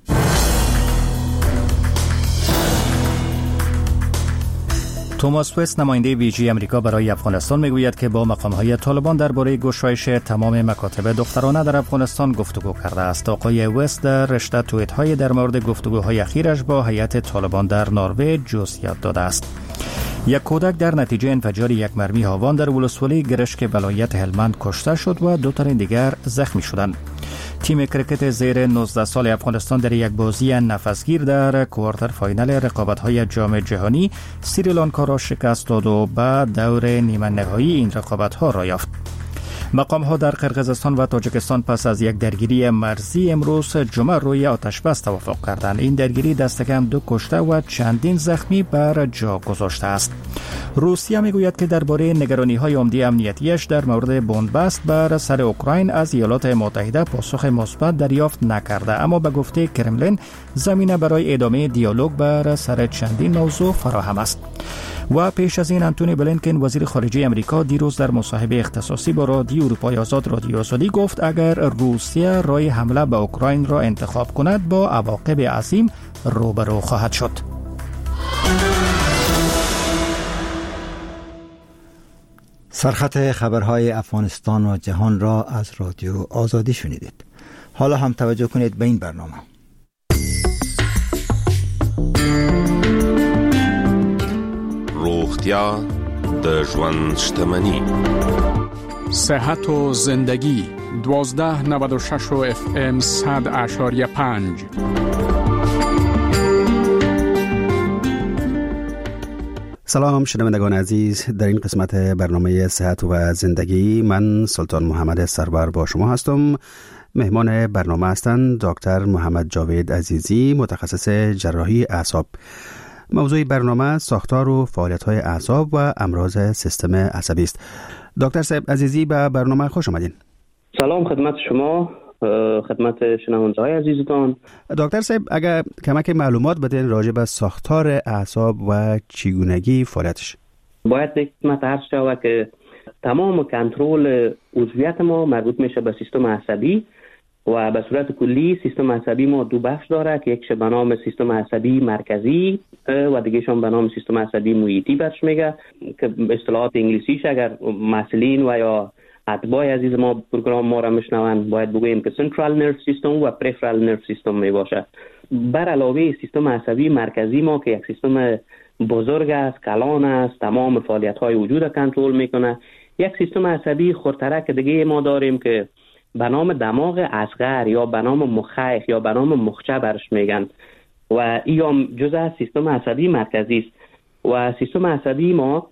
توماس وست، نماینده ویژه امریکا برای افغانستان، میگوید که با مقام‌های طالبان درباره گشایش تمام مکاتب دخترانه در افغانستان گفتگو کرده است. آقای وست در رشته توییت‌های در مورد گفتگوهای اخیرش با هیئت طالبان در نروژ جزئیات داده است. یک کودک در نتیجه انفجار یک مرمی هاوان در ولسوالی گرشک ولایت هلمند کشته شد و 2 تن دیگر زخمی شدند. تیم کرکت زیر 19 سال افغانستان در یک بازی نفسگیر در کوارتر فاینال رقابت‌های جام جهانی سریلانکا را شکست داد و به دور نیمه نهایی این رقابت‌ها را یافت. مقام‌ها در قرقیزستان و تاجیکستان پس از یک درگیری مرزی امروز جمعه روی آتش‌بس توافق کردند. این درگیری دست کم 2 کشته و چندین زخمی بر جا گذاشته است. روسیه میگوید که درباره نگرانی‌های عمده امنیتیش در مورد بنبست بر سر اوکراین از ایالات متحده پاسخ مثبت دریافت نکرده، اما به گفته کرملین زمینه برای ادامه دیالوگ بر سر چندین موضوع فراهم است. و پیش از این انتونی بلینکن وزیر خارجه امریکا دیروز در مصاحبه اختصاصی با رادیو اروپای آزاد رادیو آزادی گفت اگر روسیه راه حمله به اوکراین را انتخاب کند با عواقب عظیم روبرو خواهد شد. سرخط خبرهای افغانستان و جهان را از رادیو آزادی شنیدید. حالا هم توجه کنید به این برنامه. روغتیا د ژوند شتمني. صحت و زندگی 1296 و FM 100.5. سلام شنوندگان عزیز، در این قسمت برنامه صحت و زندگی من سلطان محمد سرور با شما هستم. مهمان برنامه هستند دکتر محمد جاوید عزیزی، متخصص جراحی اعصاب. موضوع برنامه ساختار و فعالیت‌های اعصاب و امراض سیستم عصبی است. دکتر صاحب عزیزی به برنامه خوش آمدین. سلام خدمت شما، خدمت شنونده‌های عزیزتان. دکتر صاحب اگر کمک معلومات بدین راجع به ساختار اعصاب و چگونگی فعالیتش. باید یک قسمت عرض شود که تمام کنترل عضویت ما مربوط میشه به سیستم عصبی و به صورت کلی سیستم عصبی ما 2 بخش داره که یکش به نام سیستم عصبی مرکزی و دیگه‌شون به نام سیستم عصبی محیطی برش میگه که به اصطلاحات انگلیسیش اگر مسئولین و یا اتباع عزیز ما پروگرام ما را میشنون باید بگوییم که سنترال نرو سیستم و پریفرال نرو سیستم می باشه. بر علاوه سیستم عصبی مرکزی ما که یک سیستم بزرگ است، کلان است، تمام فعالیت‌های وجود کنترل میکنه، یک سیستم عصبی خردترک دیگه ما داریم که به نام دماغ اصغر یا به نام مخیخ یا به نام مخچه برش میگن و این هم جزء از سیستم عصبی مرکزی است. و سیستم عصبی ما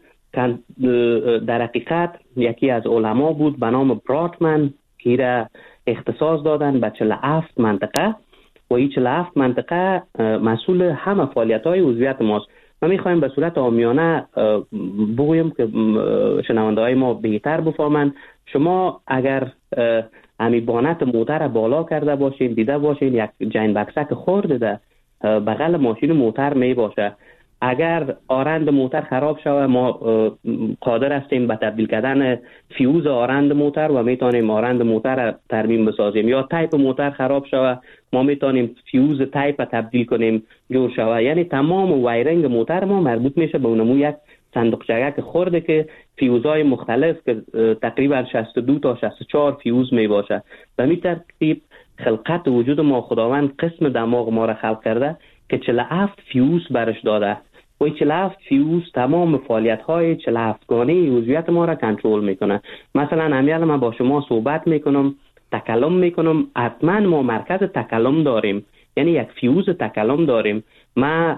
در حقیقت یکی از علما بود به نام براتمن که را اختصاص دادن به 47 منطقه و این 47 منطقه مسئول همه فعالیت‌های عضویت ماست. ما می‌خوایم به صورت عامیانه بگویم که شنونده‌های ما بهتر بفهمن. شما اگر همی بانت موتر بالا کرده باشین دیده باشین یک جین بکسک خورده ده بغل ماشین موتر می باشه. اگر آرند موتر خراب شوه ما قادر هستیم به تبدیل کردن فیوز آرند موتر و میتونیم آرند موتر ترمیم بسازیم، یا تایپ موتر خراب شوه ما میتونیم فیوز تایپ تبدیل کنیم جور شوه. یعنی تمام وایرنگ موتر ما مربوط میشه به اونمو یک صندوقچه‌ک خورده که فیوزهای مختلف که تقریبا 62 تا 64 فیوز می باشه. به این ترتیب خلقت وجود ما خداوند قسم دماغ ما را خلق کرده که 47 فیوز برش داده و 47 فیوز تمام فعالیت های 47 گانه عضویت ما را کنترل میکنه. مثلا امیال ما با شما صحبت میکنم، تکلم میکنم، حتما ما مرکز تکلم داریم، یعنی یک فیوز تکلم داریم. ما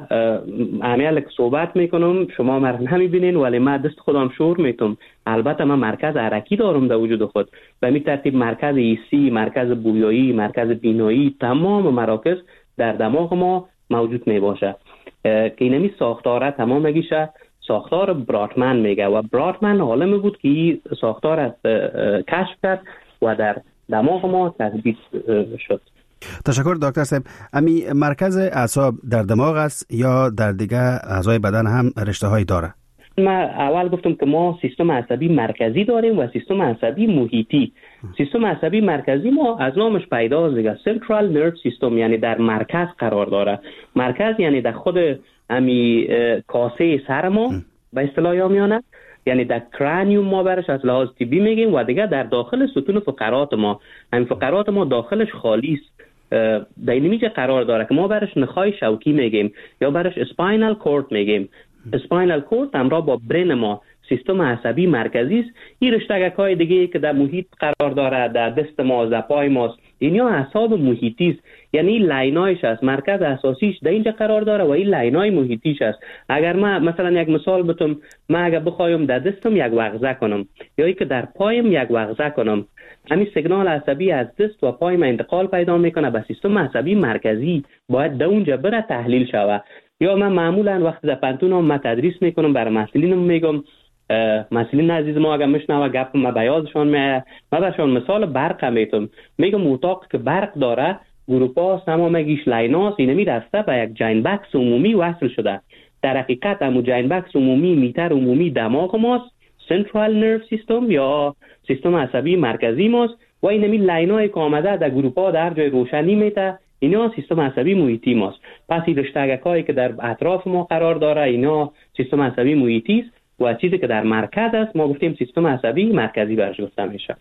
امیال که صحبت میکنم شما مرا نمیبینین ولی ما دست خودم شور میتم. البته من مرکز حرکی دارم در وجود خود. به همین ترتیب مرکز ایسی، مرکز بویایی، مرکز بینایی، تمام مراکز در دماغ ما موجود می باشه که اینمی ساختاره تمامگیشه ساختار براتمن میگه و براتمن عالم بود که این ساختار از کشف کرد و در دماغ ما تثبیت شد. تشکر دکتر صاحب. امی مرکز اعصاب در دماغ است یا در دیگه اعضای بدن هم رشته هایی داره؟ ما اول گفتم که ما سیستم عصبی مرکزی داریم و سیستم عصبی محیطی. سیستم عصبی مرکزی ما از نامش پیداست دیگه، Central Nerve System، یعنی در مرکز قرار داره. مرکز یعنی در خود امی کاسه سر ما به اصطلاح یامیانه، یعنی در کرانیوم ما برش از لحاظ طبی میگیم و دیگه در داخل ستون فقرات ما. همین فقرات ما داخلش خالی است، در این میجه قرار داره که ما برش نخای شوکی میگیم یا برش اسپاینال کورد میگیم. اسپاینال کورد همراه با برین ما سیستم عصبی مرکزی است. این رشته‌های دیگه که در محیط قرار داره، در دست ما، در پای ماست، اینا اعصاب محیطی است. یعنی لاینایش است، مرکز اساسیش در اینجا قرار داره و این لاینای محیطیش است. اگر ما مثلا یک مثال بتم، ما اگر بخوایم در دستم یک وغزه کنم یا ای که در پایم یک وغزه کنم، همین سیگنال عصبی از دست و پای ما انتقال پیدا میکنه به سیستم عصبی مرکزی، باید در اونجا بره تحلیل شوه. یا من معمولا وقتی در پانتونم ما تدریس میکنم برای مسئولینم میگم، مسئولین عزیز ما اگر میشنوه گپ ما بیازشان میاد، ما برشان مثال برق میتونم میگم اتاق که برق داره گروپا تمامگیش لایناست، اینمی رسته به یک جاین بکس عمومی وصل شده. در حقیقت همون جاین بکس عمومی میتر عمومی دماغ ماست، سنترال نرو سیستم یا سیستم عصبی مرکزی ماست و اینمی لاینای که آمده در گروپا در جای روشنی میته، اینا سیستم عصبی محیطی ماست. پس این رشته‌هایی که در اطراف ما قرار داره اینا سیستم عصبی محیطی است و چیزی که در مرکز است ما گفتیم سیستم عصبی مرکزی برش گفته میشه.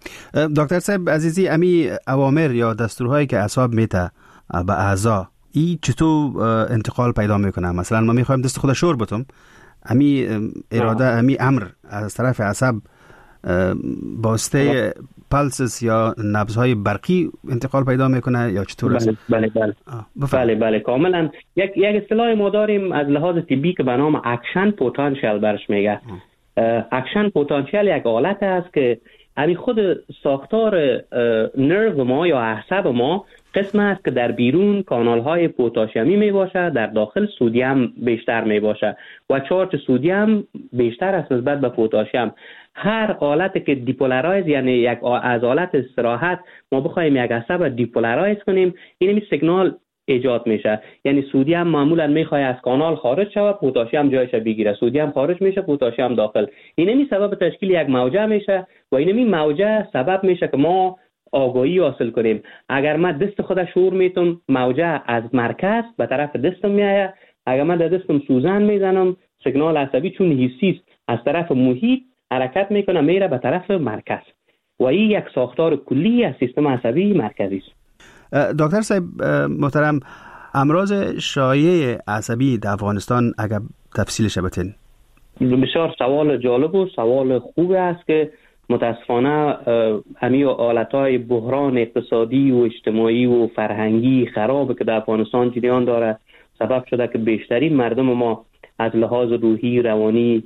دکتر صاحب عزیزی، امی اوامر یا دستورهایی که اعصاب میته به اعضا ای چطور انتقال پیدا میکنه؟ مثلا ما میخوایم دست خود شور بتم، امی اراده امی امر از طرف عصب باسته پلسس یا نبضهای برقی انتقال پیدا میکنه یا چطور است؟ بله کاملا. یک اصطلاح ما داریم از لحاظ طبی که به نام اکشن پتانسیل برش میگه. اکشن پتانسیل یک حالت است که همین خود ساختار نرو ما یا اعصاب ما قسم است که در بیرون کانال های پتاسیمی می باشه، در داخل سدیم بیشتر می باشه و چارج سدیم بیشتر است نسبت به پتاسیم. هر حالت که دیپولارایز یعنی یک از حالت استراحت ما بخوایم یک عصب دیپولارایز کنیم، این سیگنال ایجاد میشه. یعنی سدیم معمولا میخواد از کانال خارج شود، پتاسیم جایش بگیره، سدیم خارج میشه، پتاسیم داخل. اینمی سبب تشکیل یک موجه میشه و اینمی موجه سبب میشه که ما آگاهی حاصل کنیم. اگر من دست خود شور میتم، موجه از مرکز به طرف دستم میآید. اگر من در دستم سوزن میزنم، سیگنال عصبی چون حسی است از طرف محیط حرکت میکنه میره به طرف مرکز و این یک ساختار کلی از سیستم عصبی مرکزی است. دکتر صاحب محترم، امراض شایع عصبی در افغانستان اگر تفصیلش بتین؟ بسیار سوال جالب و سوال خوب است که متاسفانه همین حالتهای بحران اقتصادی و اجتماعی و فرهنگی خراب که در افغانستان جریان داره سبب شده که بیشترین مردم ما از لحاظ روحی روانی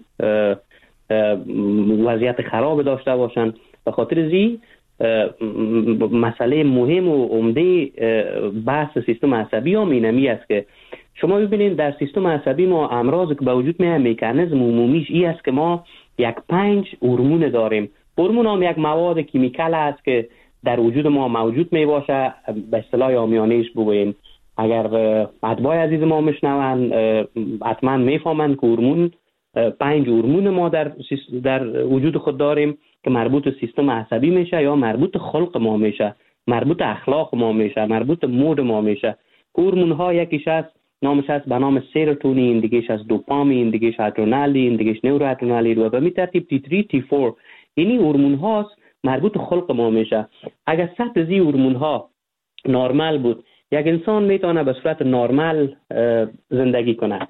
وضعیت خراب داشته باشند. به خاطر زی مسئله مهم و عمده بحث سیستم عصبی هم اینمی است که شما ببینید در سیستم عصبی ما امراض که به وجود میاد مکانیزم عمومیش این است که ما 5 هورمون داریم. هورمون هم یک مواد کیمیکال است که در وجود ما موجود می باشه. به اصطلاح عامیانه‌اش بگوییم، اگر اتباع عزیز ما میشنون حتما میفهمند که هورمون 5 هورمون ما در وجود خود داریم که مربوط به سیستم عصبی میشه یا مربوط خلق ما میشه، مربوط اخلاق ما میشه، مربوط مود ما میشه. هورمون ها یکیش است نامش است به نام سیروتونین، دیگهش از دوپامین، دیگهش ادرنالین، دیگهش نوروادرنالین و به می ترتیب T3 T4. اینی هورمون هاست مربوط خلق ما میشه. اگر سطح زی هورمون ها نرمال بود یک انسان میتونه به صورت نرمال زندگی کنه.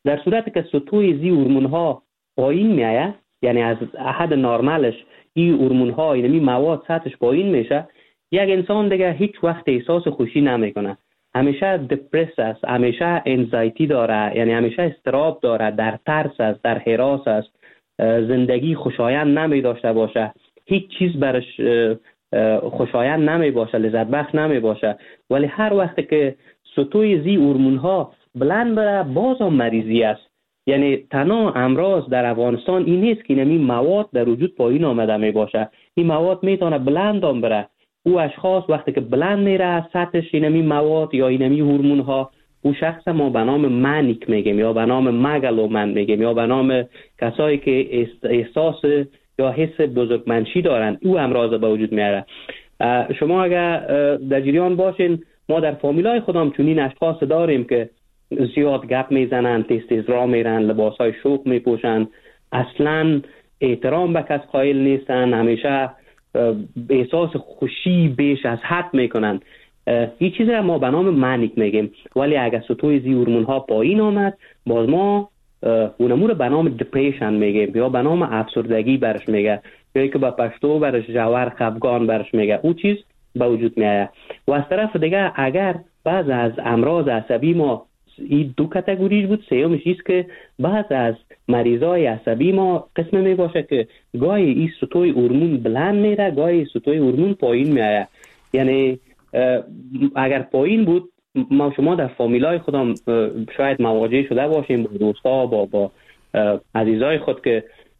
در صورتی که سطوح زی هورمون ها پایین میایه، یعنی از حد نرمالش این هورمون ها اینمی مواد سطحش پایین میشه، یک انسان دیگه هیچ وقت احساس خوشی نمیکنه، همیشه دپرس است، همیشه انزایتی داره، یعنی همیشه اضطراب داره، در ترس است، در هراس است، زندگی خوشایند نمی داشته باشه، هیچ چیز برش خوشایند نمی باشه، لذت بخش نمی باشه. ولی هر وقت که سطوح زی هورمون ها بلند بره باز هم مریضی است. یعنی تنها امراض در افغانستان این نیست که اینمی مواد در وجود پایین آمده می باشه، این مواد میتونه بلند هم بره. او اشخاص وقتی که بلند میره سطحش اینمی مواد یا اینمی هورمون ها، او شخص ما به نام منیک میگیم یا به نام مگالومن میگیم یا به نام کسایی که احساس یا حس بزرگمنشی دارن، او امراض به وجود میاره. شما اگر در جریان باشین ما در فامیلای خودم چنین اشخاص داریم که زیاد گپ میزنن، تیز راه میرن، لباسای شوق میپوشن، اصلا احترام به کس قائل نیستن، همیشه احساس خوشی بیش از حد میکنن. این چیز را ما به نام منیک میگیم. ولی اگر سطوح زی هورمون ها پایین آمد باز ما اونمو رو به نام دپریشن میگیم یا به نام افسردگی برش میگه یا که با پشتو برش جوار خفگان برش میگه، او چیز به وجود میایه. و از طرف دیگه اگر بعض از امراض عصبی ما این دو کاتگوریش بود، سومش است که بعض از مریضای عصبی ما قسم می باشه که گاهی این سطوح هورمون بلند میره، گاهی سطوح هورمون پایین میایه. یعنی اگر پایین بود ما شما در فامیلای خودم شاید مواجه شده باشیم با دوستا با عزیزای خود که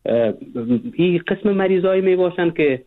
این قسم مریضایی می باشن که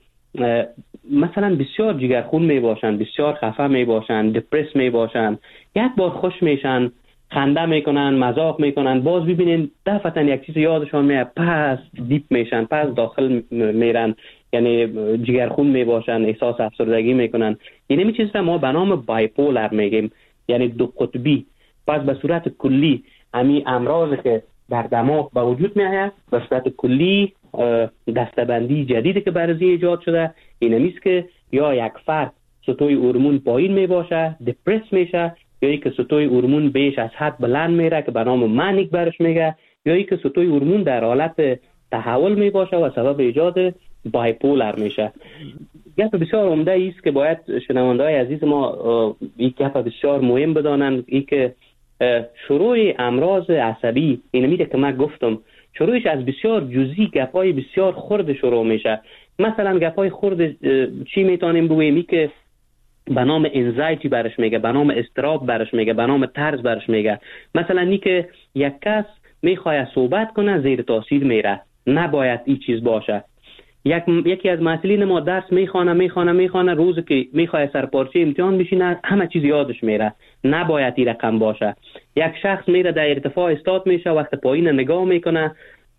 مثلا بسیار جگرخون می باشن، بسیار خفه می باشن، دپرس می باشن، یک بار خوش میشن، خنده میکنن، مزاح میکنن، باز ببینین دفعتا یک چیز یادشان میاد، پس دیپ میشن، پس داخل میرن، یعنی جگرخون می باشن، احساس افسردگی میکنن. این می چیز ما به نام بایپولر میگیم، یعنی دو قطبی. پس به صورت کلی همین امراض که در دماغ به وجود میاد به صورت کلی دستبندی جدیدی که برای ایجاد شده این میست که یا یک فرد سطوح هورمون پایین می باشه، دپرس میشه، یا ای که سطوح هورمون بیش از حد بلند میره که به نام منیک برش میگه، یا ای که سطوح هورمون در حالت تحول می باشه و سبب ایجاد بایپولر میشه. گپ بسیار عمده است که باید شنونده‌های عزیز ما این گپ بسیار مهم بدانند، این که شروع امراض عصبی این میده که من گفتم شروعش از بسیار جزئی گپای بسیار خرد شروع میشه. مثلا گپای خرد چی میتونیم بگوییم؟ که به نام انزایتی برش میگه، به نام اضطراب برش میگه، به نام ترس برش میگه. مثلا این که یک کس میخواد صحبت کنه زیر تاثیر میره، نباید این چیز باشه. یکی از مسئولین ما درس میخوانه روز که میخواد سرپارچه امتحان بشینه همه چیز یادش میره، نباید این رقم باشه. یک شخص میره در ارتفاع استاد میشه، وقت پایین نگاه میکنه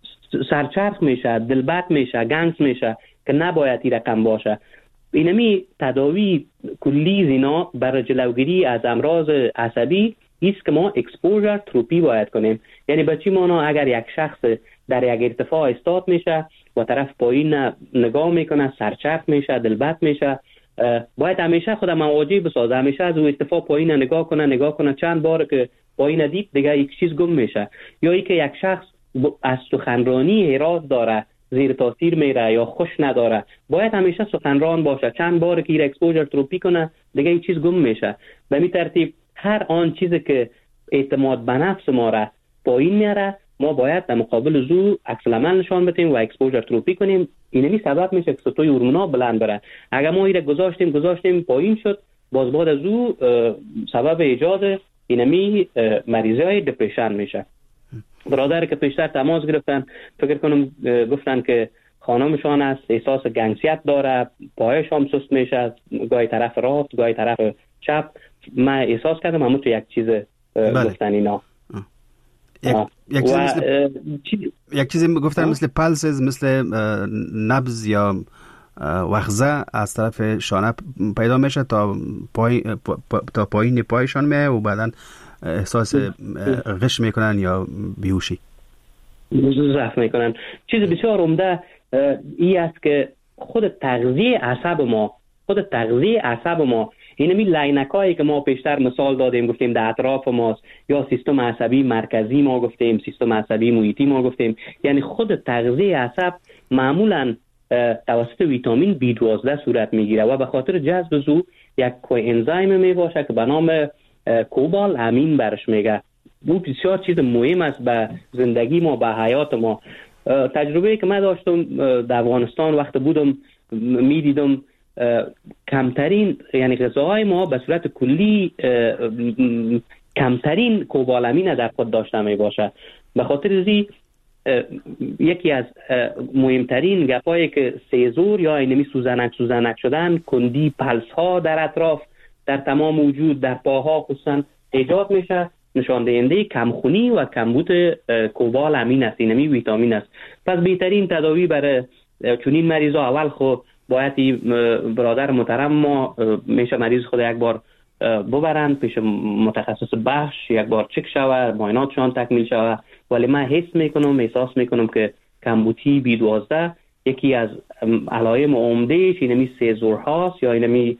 سرچرخ میشه، دلبد میشه، گنس میشه که نباید این رقم باشه. اینمی تداوی کلی زینا برای جلوگیری از امراض عصبی است که ما اکسپوژر تراپی باید کنیم. یعنی به چی معنی؟ اگر یک شخص در یک ارتفاع استاد میشه و طرف پایین نگاه میکنه، سرچرخ میشه، دلبد میشه، باید همیشه خود مواجه بسازه، همیشه از اون ارتفاع پایین نگاه کنه چند بار که پایین دید دیگه یک چیز گم میشه. یا ای که یک شخص از سخنرانی هراس داره، زیر تاثیر میره یا خوش نداره، باید همیشه سخنران باشه، چند بار که اکسپوژر تراپی کنه دیگه این چیز گم میشه. به این ترتیب هر آن چیزی که اعتماد به نفس ما را پایین میاره ما باید در مقابل زو عکس العمل نشان بدیم و اکسپوژر تراپی کنیم. اینمی سبب میشه که سطوح هورمونا بلند بره. اگر ما اینو گذاشتیم پایین شد، باز بعد از او سبب ایجاد اینمی مریضای دپرشن میشه. برادر که پیشتر تماس گرفتن فکر کنم گفتن که خانمشان است احساس گنگسیت داره، پایش هم سست میشه، گاهی طرف راست گاهی طرف چپ. من احساس کردم همون تو یک چیز گفتن اینا. یک چیزی گفتن مثل پلسز، مثل نبض یا وخزه از طرف شانه پیدا میشه تا پایین پایشان میه و بعدن احساس غش میکنن یا بیهوشی ضعف میکنن. چیز بسیار عمده این است که خود تغذیه اعصاب ما اینمی لینکایی که ما پیشتر مثال دادیم گفتیم در اطراف ماست، یا سیستم عصبی مرکزی ما گفتیم، سیستم عصبی محیطی ما گفتیم، یعنی خود تغذیه عصب معمولا توسط ویتامین B12 صورت میگیره و به خاطر جذب زو یک کوانزیم می باشه که به نام کوبال امین برش میگه. او بسیار چیز مهم است به زندگی ما، به حیات ما. تجربه که من داشتم در افغانستان وقت بودم میدیدم کمترین، یعنی غذاهای ما به صورت کلی کمترین کوبالامین در خود داشته می باشه. به خاطر ازی یکی از مهمترین گپایی که سیزور یا اینمی سوزنک شدن، کندی پلس ها در اطراف در تمام وجود در پاها خصوصا ایجاد میشه، نشان دهنده کمخونی و کمبود کوبال امین است، اینمی ویتامین است. پس بهترین تداوی برای چنین مریضا اول خود باید برادر محترم ما میشه مریض خود یک بار ببرن پیش متخصص بخش، یک بار چک شود، معایناتشان تکمیل شود. ولی من احساس میکنم که کمبودی B12 یکی از علائم عمدهش اینمی سیزور هاست، یا اینمی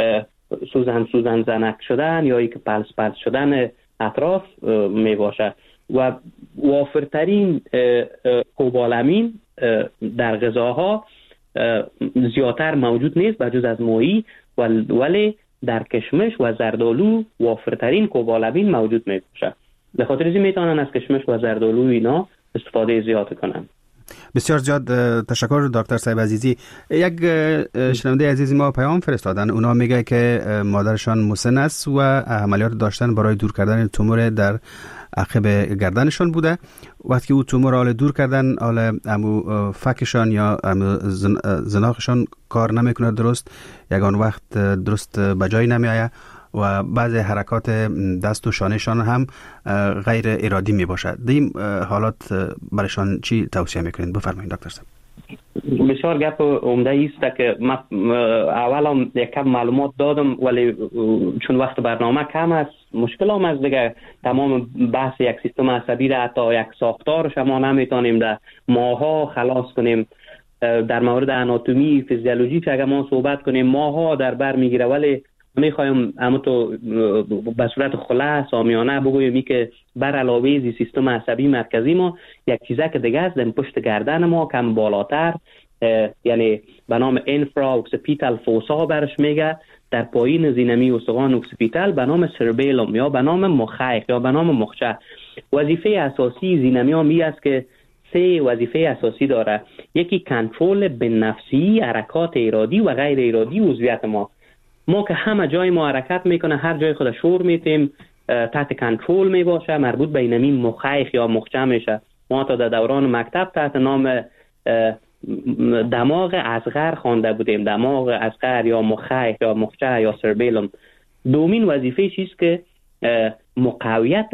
سوزن زنک شدن، یا ای که پلس شدن اطراف می باشه. و وافرترین کوبالامین در غذاها زیادتر موجود نیست بجز از ماهی، ولی در کشمش و زردآلو وافرترین کوبالامین موجود می باشه. به خاطر اینکه میتونن از کشمش و زردآلو اینا استفاده زیاد کنن. بسیار زیاد تشکر دکتر صاحب عزیزی. یک شنونده عزیزی ما پیام فرستادن، اونا میگه که مادرشان مسن است و عملیات داشتن برای دور کردن تومور در عقب گردنشان بوده. وقتی او تومور حال دور کردن، حال امو فکشان یا امو زناخشان کار نمیکنه درست، یگان وقت درست بجای نمیآید و بعض حرکات دست و شانهشان هم غیر ارادی می باشد. این حالات برایشان چی توصیه میکنید؟ بفرمایید دکتر صاحب. بسیار گپ عمده است که من اولا یک کم معلومات دادم، ولی چون وقت برنامه کم است مشکل هم است دیگه. تمام بحث یک سیستم عصبی را حتی یک ساختارش ما نمیتونیم در ماها خلاص کنیم. در مورد اناتومی فیزیولوژی که اگر ما صحبت کنیم ماها در بر میگیره، ولی میخوایم اما تو به صورت خلاص آمیانه بگویم که بر علاوه زی سیستم عصبی مرکزی ما یک چیزه که دیگه است در پشت گردن ما کم بالاتر، یعنی به نام انفرا اوکسیپیتال فوسا برش میگه، در پایین زینمی استخوان اوکسیپیتال به نام سربیلوم یا به نام مخیخ یا به نام مخچه. وظیفه اساسی زینمی ها می است که سه وظیفه اساسی داره. یکی کنترل بنفسی، حرکات ارادی و غیر ارادی عضویت ما که همه جای ما حرکت میکنه، هر جای خود شور میتیم تحت کنترل می باشه، مربوط به اینمی مخیخ یا مخچه میشه. ما تا در دوران مکتب تحت نام دماغ اصغر خوانده بودیم، دماغ اصغر یا مخیخ یا مخچه یا سربیلوم. دومین وظیفه چیست که مقاویت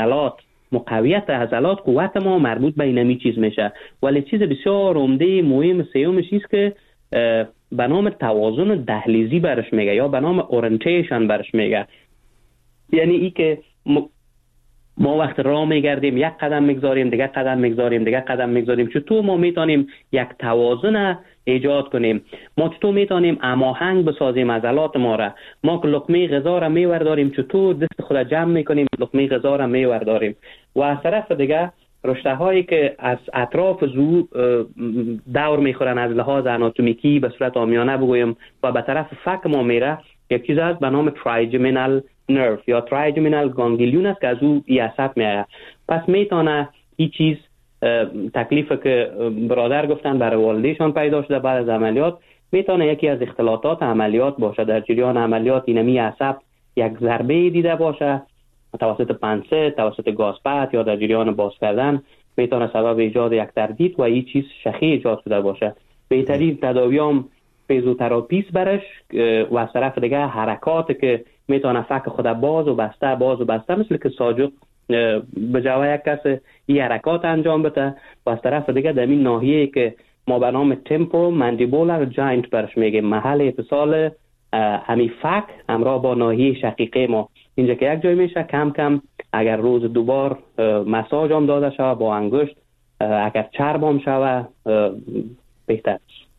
عضلات قوت ما مربوط به اینمی چیز میشه. ولی چیز بسیار عمده مهم سیومش چیست که به نام توازن دهلیزی برش میگه یا به نام اورینتیشن برش میگه. یعنی ای که ما وقت راه میگردیم یک قدم میگذاریم، دیگه قدم میگذاریم، دیگه قدم میگذاریم، چطور ما میتونیم یک توازن ایجاد کنیم؟ ما چطور میتونیم هماهنگ بسازیم عضلات ما را؟ ما که لقمه غذا را میورداریم چطور دست خود جمع میکنیم لقمه غذا را میورداریم؟ و از طرف دیگه رشته هایی که از اطراف زو دور میخورن از لحاظ آناتومیکی به صورت عامیانه بگویم و به طرف فک ما میره، یک چیز هست به نام ترایجمینال نرو یا ترایجمینال گانگلیون است که از او عصب میآید. پس میتونه این چیز تکلیف که برادر گفتن برای والدیشان پیدا شده بعد از عملیات، میتونه یکی از اختلالات عملیات باشه. در جریان عملیات اینمی عصب یک ضربه دیده باشه توسط پنسه، توسط گازپد یا در جریان باز کردن، میتونه سبب ایجاد یک تردید و این چیز شخی ایجاد شده باشه. بهترین تداوی هم فیزیوتراپیست برش و از طرف دیگه حرکات که میتونه فک خود باز و بسته مثل که ساجق به جای یک کس این حرکات انجام بده و از طرف دیگه در این ناحیه که ما به نام تمپورال ماندیبولار جاینت برش میگه، محل اتصال همی فک همراه با ناحیه شقیقه ما، اینجا که یک جای میشه کم کم اگر روز دوبار مساج هم داده شود با انگشت، اگر چرب هم شود بهتر.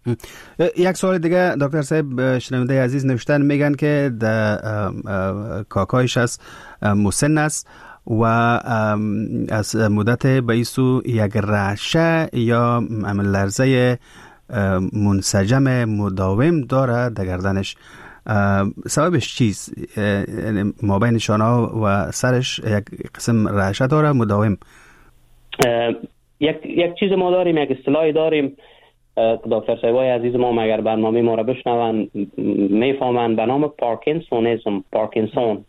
یک سوال دیگه دکتر صاحب، شنونده عزیز نوشتن میگن که کاکایش از مسن است و از مدت به ایسو یک رعشه یا لرزه منسجم مداوم داره در گردنش. سببش چیست؟ ما بین شانه و سرش یک قسم رعشه داره مداوم. یک چیز ما داریم، یک اصطلاحی داریم، دکتر صاحبای عزیز ما مگر برنامه ما را بشنون میفهمند، به نام پارکینسون.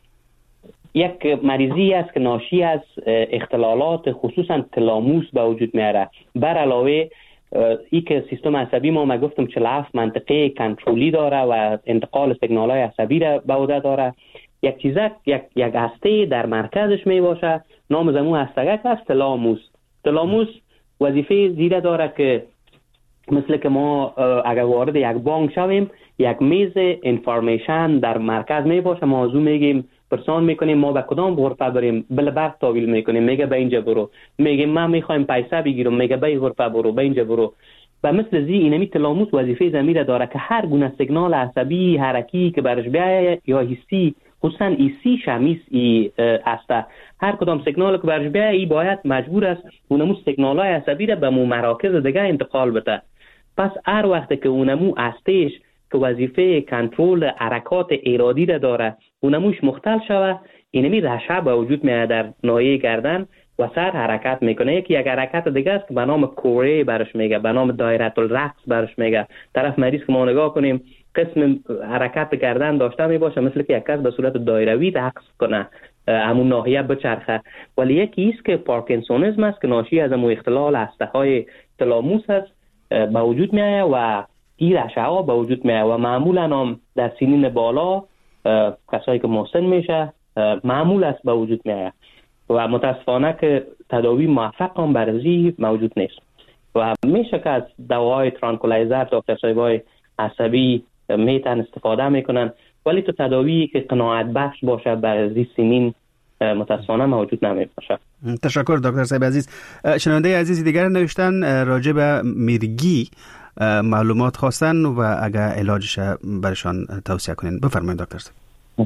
یک مریضی است که ناشی از اختلالات خصوصا تلاموس به وجود میاره. بر علاوه ای که سیستم عصبی ما گفتم 47 منطقه کنترلی داره و انتقال سیگنال های عصبی را به عهده داره. یک چیزک یک هسته در مرکزش می باشه، نام زمون هستگک است تلاموس وظیفه زیره داره که مثل که ما اگر وارد یک بانک شویم، یک میز انفارمیشن در مرکز می باشه، ما از اون میگیم پرسان میکنیم ما به کدام غرفه بریم، بل برق تحویل میکنیم، میگه به اینجا برو، میگیم ما میخوایم پیسه بگیرم، میگه به این غرفه برو، به اینجا برو. و مثل زی اینمی تلاموس وظیفه زمیر داره که هر گونه سیگنال عصبی حرکی که برش بیایه یا حسی، خصوصا ایسی شمیس ای است، هر کدام سیگنال که برش بیایه ای باید مجبور است اونمو سیگنال های عصبی را به مراکز دیگه انتقال بده. پس هر وقت که اونمو استش که وظیفه کنترل حرکات ارادی را داره اونموش مختل شوه، اینمی رعشه به وجود میاد در ناحیه گردن و سر حرکت میکنه. یک حرکت دیگه است که به نام کوره برش میگه، به نام دایره الرقص برش میگه. طرف مریض که ما نگاه کنیم قسم حرکت گردن داشته میباشه مثل که یک کس به صورت دایروی رقص کنه، همون ناحیه بچرخه. ولی یکی است که پارکینسونیسم است که ناشی از همون اختلال هسته‌های تلاموس است به وجود میاد و این رعشه ها به وجود میاد و معمولا هم در سنین بالا کسایی که مسن میشه معمول است به وجود میاد و متاسفانه که تداوی موفق هم برزی موجود نیست و میشه که از دواهای ترانکولایزر دکتر صاحبای عصبی میتن استفاده میکنن، ولی تو تداوی که قناعت بخش باشه برزی سنین متاسفانه موجود نمیباشه. تشکر دکتر صاحب عزیز. شنونده عزیزی دیگر نوشتن راجع به میرگی معلومات خواستن و اگر علاجش برشان توصیه کنین. بفرمایید دکتر صاحب.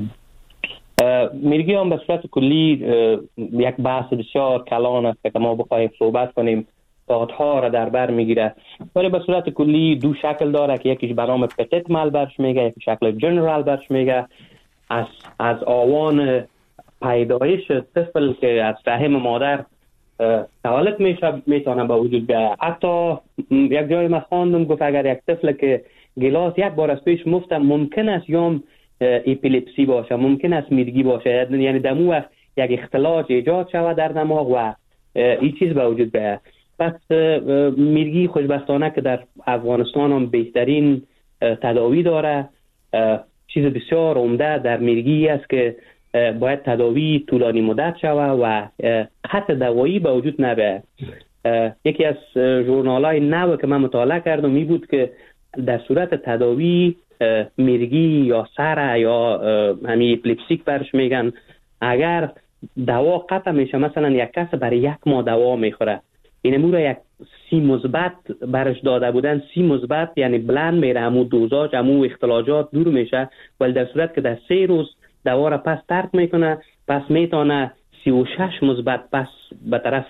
میرگی هم به صورت کلی یک بحث بسیار کلان است که ما بخوایم صحبت کنیم، ساعتها را در بر میگیره، ولی به صورت کلی دو شکل داره که یکیش به نام پتیت مال برش میگه، یک شکل جنرال برش میگه. از آوان پیدایش طفل که از رحم مادر تولد میشه میتونه به وجود بیاید. حتی یک جای ما خواندم گفت اگر یک طفل که گلاس یک بار از پیش مفته ممکن است یا اپیلپسی باشه، ممکن است میرگی باشه، یعنی دمو وقت یک اختلاج ایجاد شود در دماغ و این چیز به وجود بیاید. پس میرگی خوشبختانه که در افغانستان هم بهترین تداوی داره. چیز بسیار عمده در میرگی است که باید تداوی طولانی مدت شود و حتی دوایی به وجود نبیاید. یکی از ژورنال‌های نو که من مطالعه کردم می بود که در صورت تداوی میرگی یا سر یا همین اپیلپسیک برش میگن، اگر دوا قطع میشه، مثلا یک کس برای یک ماه دوا میخوره، این امور یک C مثبت برش داده بودن، C مثبت یعنی بلند میره، همون دوزاج همون اختلاجات دور میشه، ولی در صورت که در 3 روز دوا را پس ترک میکنه، پس میتونه 36 مثبت پس به طرف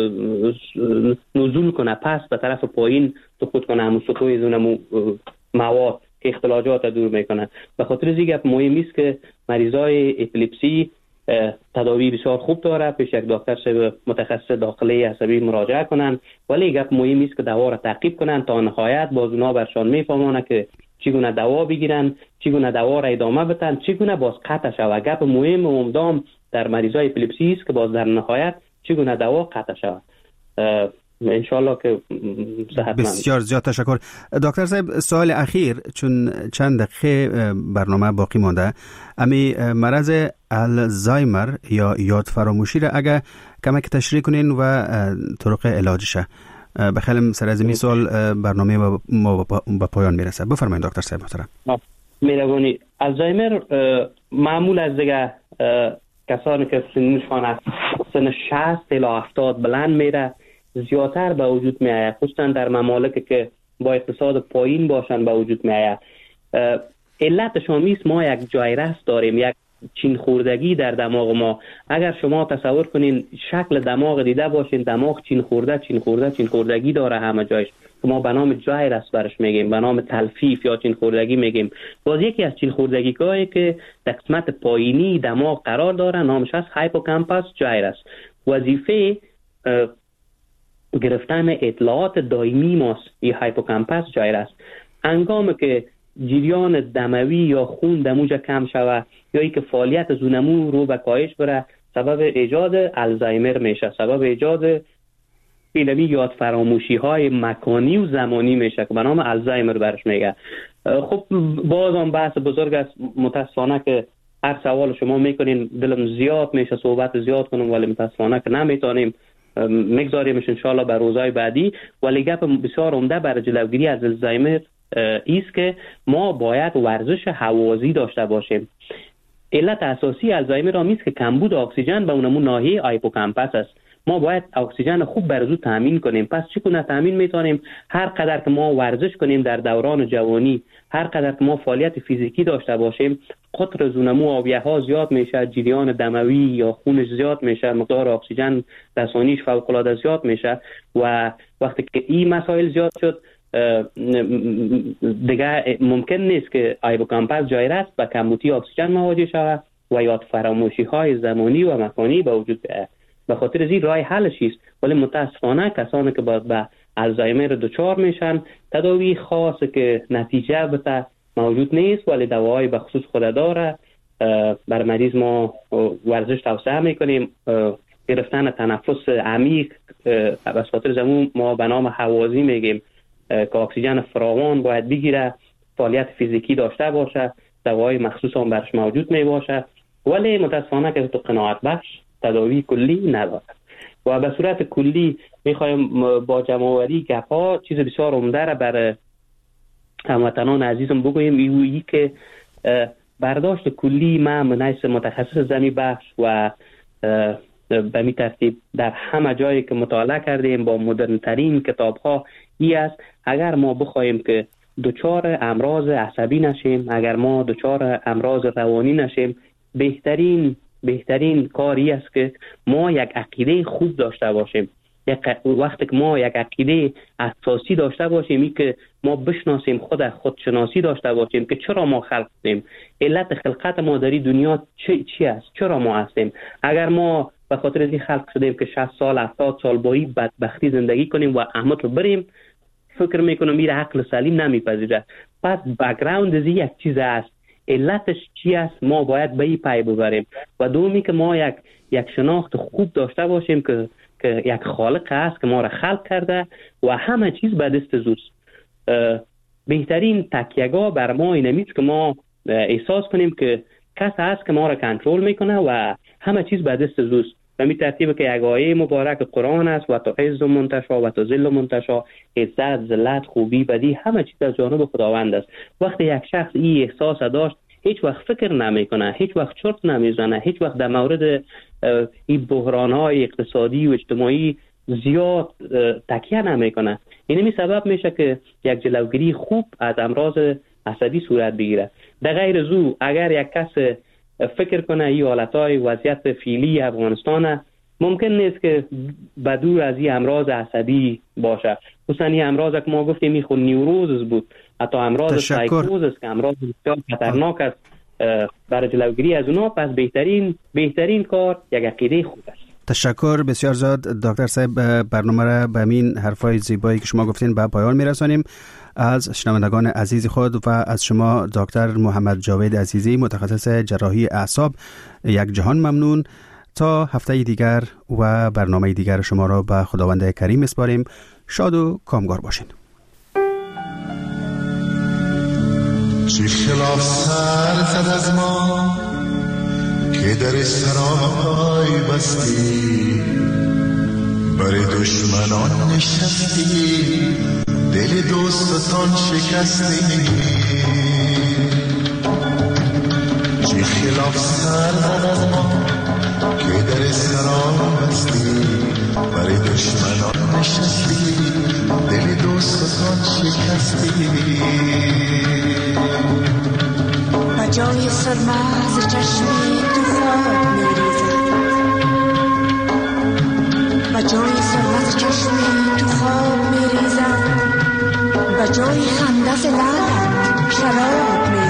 نزول کنه، پس به طرف پایین سقوط کنه، همون سطوح زون مواد که اختلاجات دور میکنه. به خاطر این گپ مهم است که مریضای اپیلپسی تداوی بسیار خوب داره، پیش یک دکتر متخصص داخلی عصبی مراجعه کنن، ولی گپ مهم است که دوا را تعقیب کنن تا نهایت باز اونا برشان میفهمونه که چگونه دوا بگیرن، چگونه دوا را ادامه بدن، چگونه باز قطع شود. گپ مهم و عمدام در مریضای اپیلپسی است که باز در نهایت چگونه دوا قطع شود. انشالله که صحتمند. بسیار زیاد تشکر دکتر صاحب. سوال اخیر چون چند دقیقه برنامه باقی مانده، امی مرض الزایمر یا یاد فراموشی را اگر کمک تشریح کنین و طرق علاجشه. بخیرم سر از این سوال برنامه ما به پایان میرسه. بفرمایید دکتر صاحب محترم. میروانی الزایمر معمول از دیگه کسانی که سنشان از سن 60 تا 70 بلند میره زیادتر به وجود میاد، خصوصا در ممالک که با اقتصاد پایین باشن به وجود می آید. علت شامیست ما یک جای رست داریم، یک چین خوردگی در دماغ ما. اگر شما تصور کنین شکل دماغ دیده باشین، دماغ چین خوردگی داره همه جایش. ما به نام جایرس برش میگیم، به نام تلفیف یا چین خوردگی میگیم. باز یکی از چین خوردگی‌هایی که در قسمت پایینی دماغ قرار داره نامش هست هایپوکامپس جایرس. وظیفه گرفتن اطلاعات دائمی ماست این هایپوکامپس جایرس. هنگامی که جریان دموی یا خون دموجه کم شوه یا ای که فعالیت زونمو رو به کاهش بره، سبب ایجاد الزایمر میشه، سبب ایجاد اینمی یاد فراموشی های مکانی و زمانی میشه که به نام الزایمر برش میگه. خب باز هم بحث بزرگ است، متاسفانه که هر سوال شما میکنین دلم زیاد میشه صحبت زیاد کنم، ولی متاسفانه که نمیتونیم، میگذاریمش انشالله به روزهای بعدی. ولی گپ بسیار عمده برای جلوگیری از الزایمر ایست که ما باید ورزش هوازی داشته باشیم. علت اساسی الزایمر آمیز که کمبود اکسیژن به اونمون ناحیه هایپوکامپس است. ما باید اکسیژن خوب برزو تامین کنیم. پس چگونه تامین میتونیم؟ هر قدر که ما ورزش کنیم در دوران جوانی، هر قدر که ما فعالیت فیزیکی داشته باشیم، قطر زونمو آبیه ها زیاد میشه، جریان دموی یا خونش زیاد میشه، مقدار اکسیژن رسانیش فوق العاده زیاد میشه و وقتی که این مسائل زیاد شد دیگه ممکن نیست که هایپوکامپس جایرس به کمبودی اکسیژن مواجه شود و یاد فراموشی های زمانی و مکانی به وجود بیاید. به خاطر این راه حلش است. ولی متاسفانه کسانی که به الزایمر دچار میشن تداوی خاص که نتیجه بده موجود نیست، ولی دواهای به خصوص خود داره. بر مریض ما ورزش توصیه میکنیم، گرفتن تنفس عمیق به خاطر زمون ما به نام هوازی میگیم که اکسیژن فراوان باید بگیره، فعالیت فیزیکی داشته باشه، دواهای مخصوص هم برش موجود می باشه. ولی متاسفانه که تو قناعت بخش تداوی کلی نداره و به صورت کلی میخوایم با جمع‌آوری گپ‌ها چیز بسیار عمده را برای هموطنان عزیزم بگویم. ایویی که برداشت کلی من منیس متخصص زمین بخش و به می ترتیب در همه جایی که مطالعه کردیم با مدرن ترین کتاب ها ای است اگر ما بخوایم که دچار امراض عصبی نشیم، اگر ما دچار امراض روانی نشیم، بهترین کاری است که ما یک عقیده خوب داشته باشیم. وقتی که ما یک عقیده اساسی داشته باشیم، این که ما بشناسیم خودشناسی داشته باشیم که چرا ما خلق شدیم، علت خلقت ما در این دنیا چی است، چرا ما هستیم. اگر ما به خاطر این خلق شدیم که 60 سال 70 سال با این بدبختی زندگی کنیم و احمد رو بریم، فکر میکنم این عقل سلیم نمیپذیره. پس بک‌گراند از یک چیز است، علتش چی است، ما باید به این پی ببریم. و دومی که ما یک شناخت خوب داشته باشیم که یک خالق است که ما را خلق کرده و همه چیز به دست زوست. بهترین تکیه‌گاه بر ما اینمیست که ما احساس کنیم که کس هست که ما را کنترل میکنه و همه چیز به دست زوست. به می ترتیب که یک آیه مبارک قرآن است و تا عز منتشا و تا ذل منتشا، عزت، ذلت، خوبی، بدی همه چیز از جانب خداوند است. وقتی یک شخص این احساس داشت، هیچ وقت فکر نمیکنه، هیچ وقت چرت نمیزنه، هیچ وقت در مورد این بحران‌های اقتصادی و اجتماعی زیاد تکیه نمیکنه. اینمی سبب میشه که یک جلوگیری خوب از امراض عصبی صورت بگیره. در غیر زو اگر یک کس فکر کنه این حالتهای وضعیت فعلی افغانستان ممکن نیست که بدور از این امراض عصبی باشه. خصوصا این امراض که ما گفتیم این خود نیوروز بود، حتی امراض سایکوز است که امراض بسیار خطرناک است. برای جلوگیری از اونا پس بهترین کار یک عقیده خوب است. تشکر بسیار زیاد دکتر صاحب. برنامه را به این حرفای زیبایی که شما گفتین به پایان میرسانیم. از شنوندگان عزیز خود و از شما دکتر محمد جاوید عزیزی متخصص جراحی اعصاب یک جهان ممنون. تا هفته دیگر و برنامه دیگر شما را به خداوند کریم میسپاریم. شاد و کامگار باشین. چه خلاف سر زد از ما که در سرای بستی، برای دشمنان نشستی، دل دوستان شکستی. چه خلاف سر زد از ما که در سرا بستی برای دشمنان نشستی دل دوستان شکستی و جای سرما ز چشمی تو خواب میریزد و جای سرما ز چشمی تو خواب میریزد و جای خنده ز لبت شراب میریزد